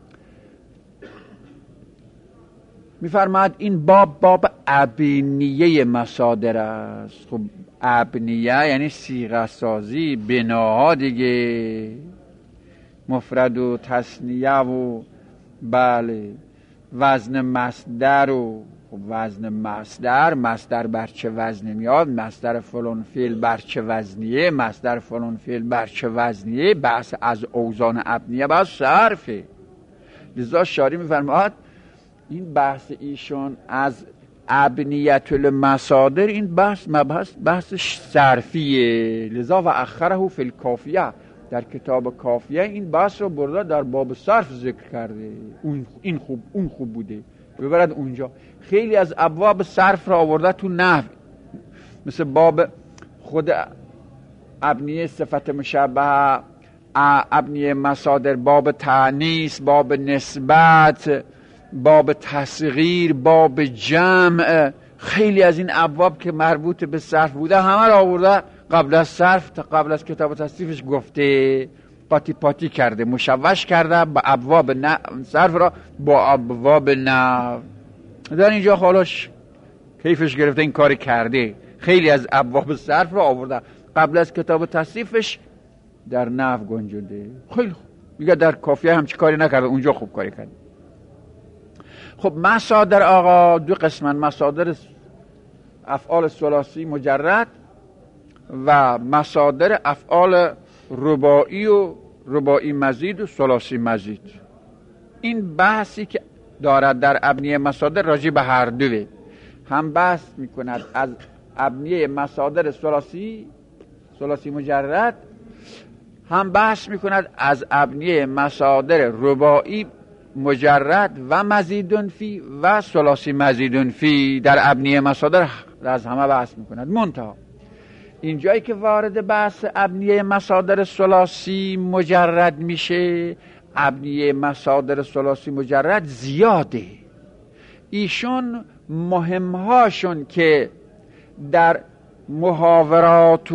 میفرماد این باب باب ابنیه مصادر است. خب ابنیه یعنی صیغه سازی، بناها دیگه، مفرد و تثنیه و بله وزن مصدر و خب وزن مصدر، مصدر بر چه وزنی میاد، مصدر فلان فعل بر چه وزنیه، مصدر فلان فعل بر چه وزنیه، بحث از اوزان ابنیه بحث صرفه. لذا شاری میفرماد این بحث ایشون از ابنیت المصادر این بحث مبحث بحثش صرفیه، لذا و اخره فی الکافیه، در کتاب کافیه این بحث رو برده در باب صرف ذکر کرده. اون این خوب اون خوب بوده ببرد اونجا. خیلی از ابواب صرف را آورده تو نحو، مثل باب خود ابنیه صفت مشبهه، ابنیه مصادر، باب تأنیث، باب نسبت، باب تصغیر، باب جمع. خیلی از این ابواب که مربوط به صرف بوده همه را آورده قبل از صرف تا قبل از کتاب تصریفش گفته، پاتی پاتی کرده، مشوش کرده با ابواب صرف را با ابواب نحو. در اینجا خلاص کیفش گرفته این کار کرده، خیلی از ابواب صرف را آورده قبل از کتاب تصریفش در نحو گنجونده. خیلی خوب، میگه در کافیه هم چی کاری نکرده، اونجا خوب کاری کرده. خب مصادر آقا دو قسمن، مصادر افعال ثلاثی مجرد و مصادر افعال رباعی و رباعی مزید و ثلاثی مزید. این بحثی که دارد در ابنیه مصادر راجع به هر دوه، هم بحث میکند از ابنیه مصادر ثلاثی ثلاثی مجرد، هم بحث میکند از ابنیه مصادر رباعی مجرد و مزیدون فی و ثلاثی مزیدون فی. در ابنیه مصادر از همه بحث میکند. منتها اینجایی که وارد بحث ابنیه مصادر ثلاثی مجرد میشه، ابنیه مصادر ثلاثی مجرد زیاده. ایشون مهمهاشون که در محاورات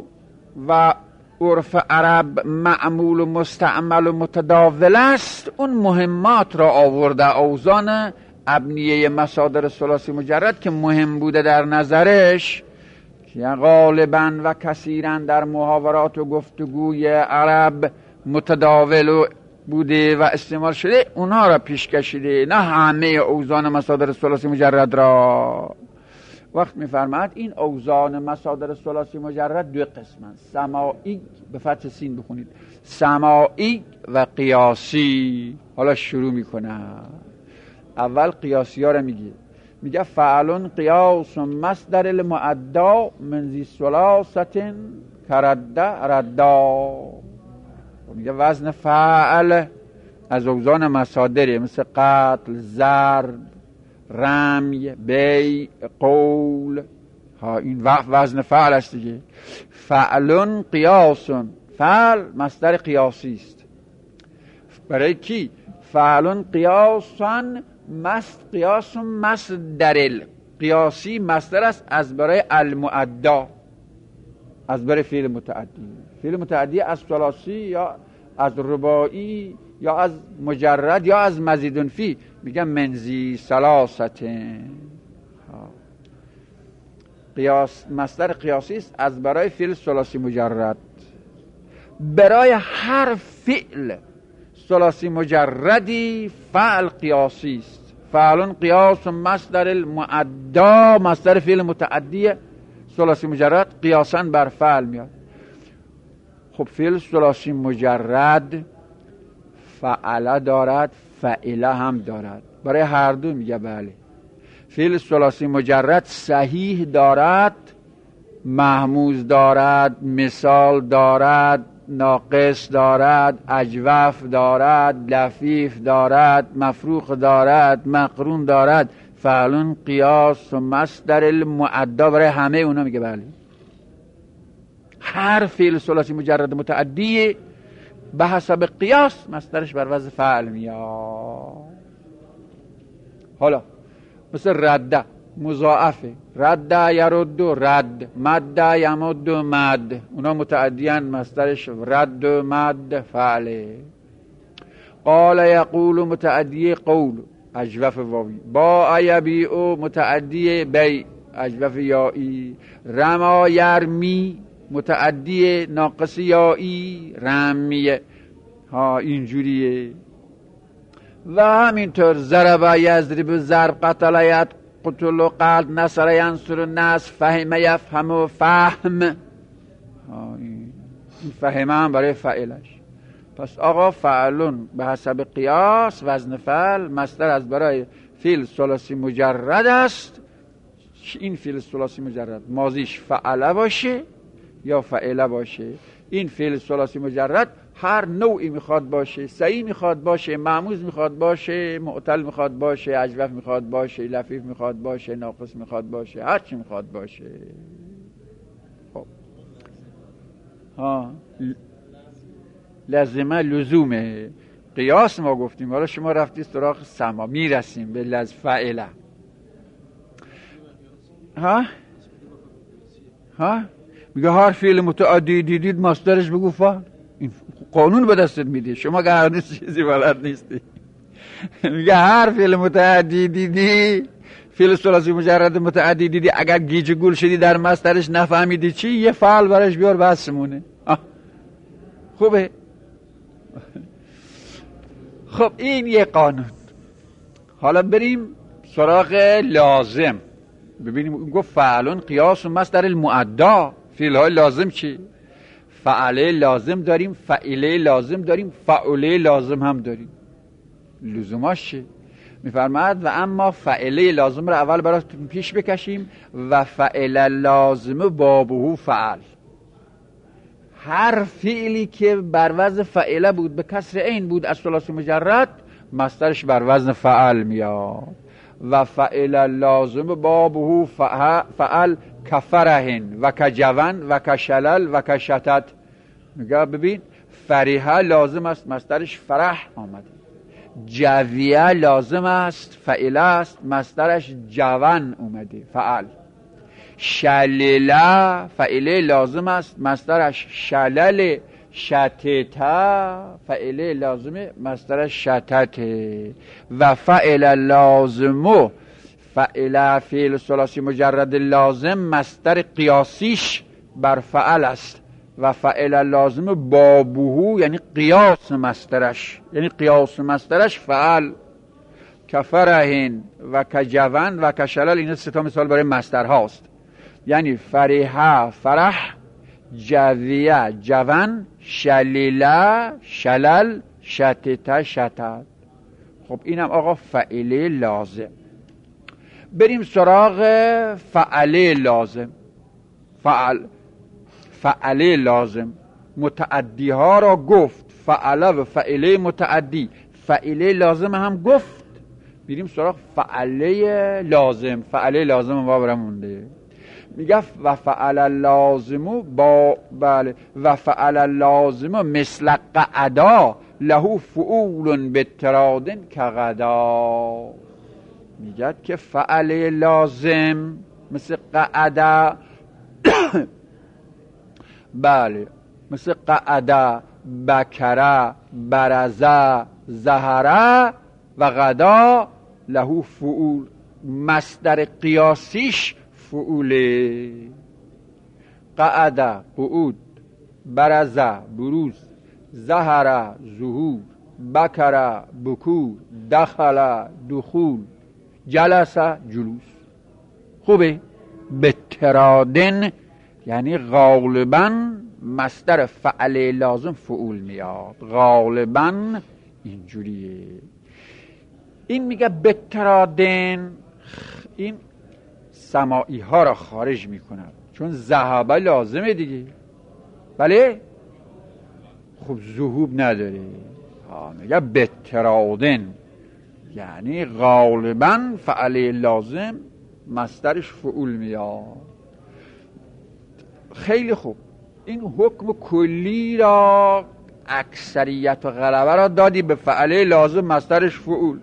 و عرف عرب معمول و مستعمل و متداول است، اون مهمات را آورده اوزان ابنیه مصادر ثلاثی مجرد که مهم بوده در نظرش، که غالباً و کثیراً در محاورات و گفتگوی عرب متداول بوده و استعمال شده، اونها را پیش کشیده، نه همه اوزان مصادر ثلاثی مجرد را. وقت می‌فرماید این اوزان مصادر ثلاثی مجرد دو قسمند، سماعی، به فتح سین بخونید، سماعی و قیاسی. حالا شروع میکنه، اول قیاسی ها را میگه، میگه فعلن قیاس مصدر المعدا من ذی ثلاثه کرده ردا. میگه وزن فعل از اوزان مصادره، مثل قتل، ضرب، رمی، بی، قول. ها این وزن فعل است دیگه. فعلن قیاسن، فعل مصدر قیاسی است. برای کی؟ فعلن قیاسن مست قیاس مصدر قیاسی مصدر است از برای المعدا، از برای فعل متعدی. فعل متعدی از ثلاثی یا از رباعی یا از مجرد یا از مزیدون فی، میگم منزی ثلاثه. قیاس مصدر قیاسی است از برای فعل ثلاثی مجرد. برای هر فعل ثلاثی مجردی فعل قیاسی است. فعل قیاس مصدر المعدا، مصدر فعل متعدی ثلاثی مجرد قیاساً بر فعل میاد. خب فعل ثلاثی مجرد فعل دارد، فعله هم دارد، برای هر دو میگه بله. فعل ثلاثی مجرد صحیح دارد، محموز دارد، مثال دارد، ناقص دارد، اجوف دارد، لفیف دارد، مفروخ دارد، مقرون دارد. فعلن قیاس و مصدر المعدا، برای همه اونا میگه بله. هر فعل ثلاثی مجرد متعدی به حسب قیاس مصدرش بر وزن فعل میاد. حالا مثل رده مضاعفه، رده یرد و رد، مد یمد و مد، اونا متعدیان مصدرش رد و مد فعله. قال یقول متعدی قول اجوف واوی، با یبیع متعدی بی اجوف یائی، رما یرمی متعدی ناقص یائی رمیه. ها اینجوریه. و همینطور ضرب یضرب ضرب، قتل یقتل و قتل، نصر ینصر نصر، فهم یفهم و فهم. این فهم هم برای فعلش. پس آقا فعلون به حسب قیاس وزن فعل مصدر از برای فعل ثلاثی مجرد است این فعل ثلاثی مجرد ماضیش فعل باشه یا فعل باشه. این فعل ثلاثی مجرد هر نوعی میخواد باشه، صحیح میخواد باشه، معموز میخواد باشه، معتل میخواد باشه، اجوف میخواد باشه، لفیف میخواد باشه، ناقص میخواد باشه، هر چی میخواد باشه. خب ها لازمه لزومه قیاس ما گفتیم، حالا شما رفتی سراغ سما، میرسیم به لز فعله. ها ها میگه هر فعل متعدی دیدید مصدرش بگو فعل. این قانون به دستت میده، شما که هنوز چیزی بلد نیستی. میگه هر فعل متعدی دیدی، فعل ثلاثی مجرد متعدی دیدی، اگر گیج گول شدی در مصدرش نفهمیدی چی، یه فعل براش بیار بسمونه. خوبه؟ خب این یه قانون. حالا بریم سراغ لازم، ببینیم. گفت فعلون قیاس و مصدر المعدا. فعل های لازم چی؟ فعله لازم داریم، فعله لازم داریم، فعله لازم هم داریم. لزوماش چی؟ میفرماید و اما فعله لازم رو اول براتون پیش بکشیم. و فعل لازم بابهو فعل. هر فعلی که بر وزن فعله بود به کسر عین بود از ثلاثی مجرد، مصدرش بر وزن فعل میاد. و فعل لازم بابهو فعل کفرهن و کجون و کشلل و کشتت. میگه ببین فریحه لازم است، مصدرش فرح آمده. جویه لازم است، فعله است، مصدرش جون اومده فعل. شلله فعله لازم است، مصدرش شلل. شتتا فعله لازمه، مصدرش شتت. و فعل لازمو فعل فعل ثلاثی مجرد لازم مصدر قیاسیش بر فعل است. و فعل لازم بابهو یعنی قیاس مصدرش، یعنی قیاس مصدرش فعل. کفرهن و کجون و کشلل، این سه تا مثال برای مصدر هاست. یعنی فریحه فرح، جویه جون، شلیله شلل، شتته شتت. خب اینم آقا فعله لازم. بریم سراغ فعله لازم. فعل فعله لازم متعدی ها را گفت، فعله و فعله متعدی. فعله لازم هم گفت. بریم سراغ فعله لازم. فعله لازم ما برمونده. میگه و فعل لازمو با بله و فعل لازمو مثل قعدا له فعول بترادن کغدا. میگه که فعل لازم مثل قعدا بله مثل قعدا، بکره، برزه، زهره و غدا له فعول، مصدر قیاسیش فعوله. قعده قعود، برزه بروز، زهره ظهور، بکره بکور، دخل دخول، جلسه جلوس. خوبه؟ بترادن یعنی غالبا مصدر فعل لازم فعول میاد، غالبا اینجوریه. این میگه بترادن، این سماعی ها را خارج میکنه، چون ذهبه لازمه دیگه. بله خب ذهوب نداره. میگه بترادن یعنی غالبا فعل لازم مصدرش فعول میاد. خیلی خوب. این حکم کلی را اکثریت و غلبه را دادی به فعل لازم مصدرش فعول.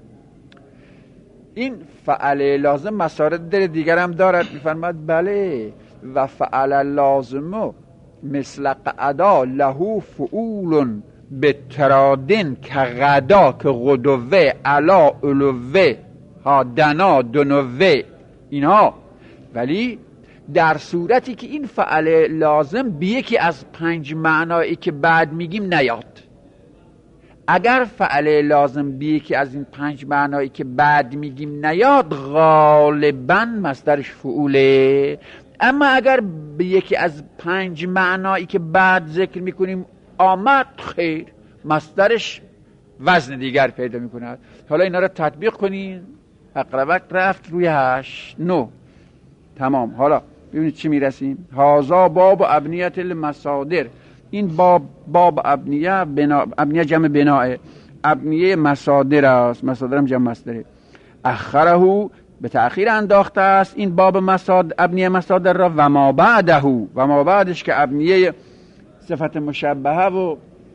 این فعل لازم مسارد در دیگر هم دارد. میفرماد بله و فعل لازم مثل قعدا له فعول بترادن که غدا که غدوه علا علوه ها دنا دنوه اینها. ولی در صورتی که این فعل لازم به یکی از پنج معنایی که بعد میگیم نیاد. اگر فعل لازم به یکی از این پنج معنایی که بعد میگیم نیاد، غالباً مصدرش فعوله. اما اگر به یکی از پنج معنایی که بعد ذکر میکنیم آمد، خیر، مصدرش وزن دیگر پیدا میکند. حالا اینا رو تطبیق کنین. اقربک رفت روی هشت. نو تمام. حالا ببینید چی میرسیم. هازا باب ابنیت المصادر. این باب باب ابنیه بنا، ابنیه جمع بناه، ابنیه مصادر است. مصادر هم جمع مصدره. اخره به تأخیر انداخته است این باب مصادر، ابنیه مصادر را، و ما بعده، و ما بعدش که ابنیه صفت مشبهه و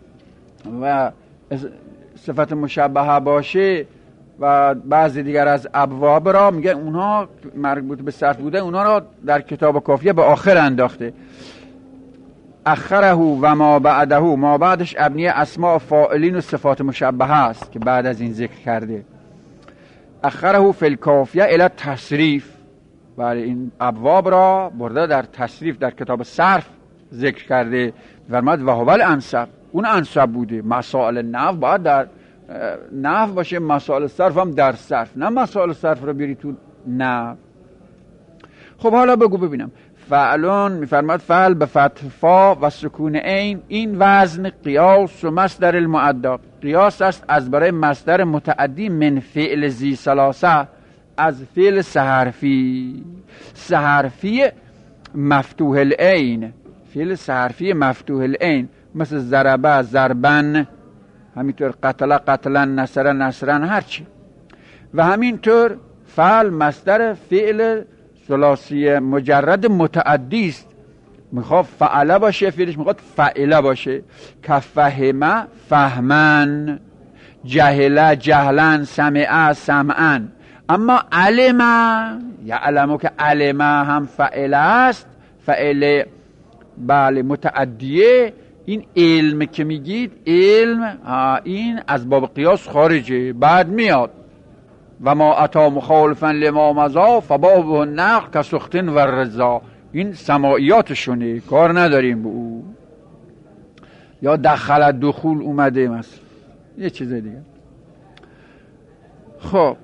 و صفت مشبهه باشه و بعضی دیگر از ابواب را میگه اونها مربوط به صرف بوده، اونها را در کتاب کافیه به آخر انداخته. اخره و ما بعده، ما بعدش ابنیه اسماء فاعلین و صفات مشبهه است که بعد از این ذکر کرده. اخره فی الکافیه الی تصریف، ولی این ابواب را برده در تصریف در کتاب صرف ذکر کرده. فرمود و هو الانسب، اون انسب بوده. مسائل نحو باید در نحو باشه، مسائل صرف هم در صرف، نه مسائل صرف رو بیاری تو نحو. خب حالا بگو ببینم. فعلون میفرماد فعل به فتح فا و سکون عین، این وزن قیاس و مصدر المعدا، قیاس است از برای مصدر متعدی من فعل ذی ثلاثه، از فعل سهرفی. سهرفی مفتوح العین، فعل سهرفی مفتوح العین، مثل ضربه ضربن، همینطور قتل قتلا، نصر نصرا، هرچی. و همینطور فعل مصدر فعل ثلاثی مجرد متعدی است، میخواد فعله باشه، فعلش میخواد فعله باشه. کفهمه فهمن، جهله جهلن، سمعه سمعن. اما علمه، یعلمو که علمه هم فعله است، فعله بله متعدیه. این علم که میگید علم، این از باب قیاس خارجه، بعد میاد. و ما اتا مخالفا لما مضا فبابه النقل کسختن و رضا. این سماعیاتشونه، کار نداریم به او. یا دخل دخول اومده مثلا، یه چیز دیگه. خب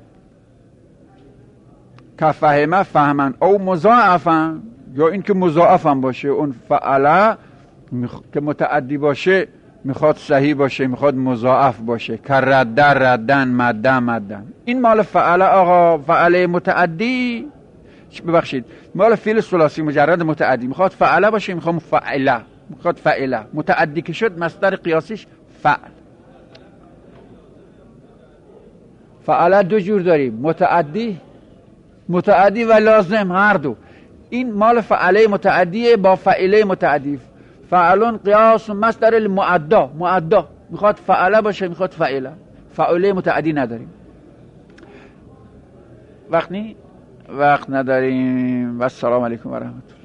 کفهمه فهمن او مضاعفن، یا این که مضاعفن باشه. اون فعله مخ... که متعدی باشه میخواد صحیح باشه، میخواد مضاعف باشه. که رد ردن مدن مدن. این مال فعله آقا، فعله متعدی، ببخشید مال فعل ثلاثی مجرد متعدی، میخواد فعله باشه، میخواد فعله، میخواد فعله. متعدی که شد مصدر قیاسیش فعل. فعله دو جور داریم، متعدی متعدی و لازم، هر دو. این مال فعله متعدیه با فعله متعدی. فعلون قیاس مصدر المعدا، معدا میخواد فعله باشه، میخواد فعله. فعله متعدی نداریم. وقت نی وقت نداریم. و السلام علیکم و رحمت الله.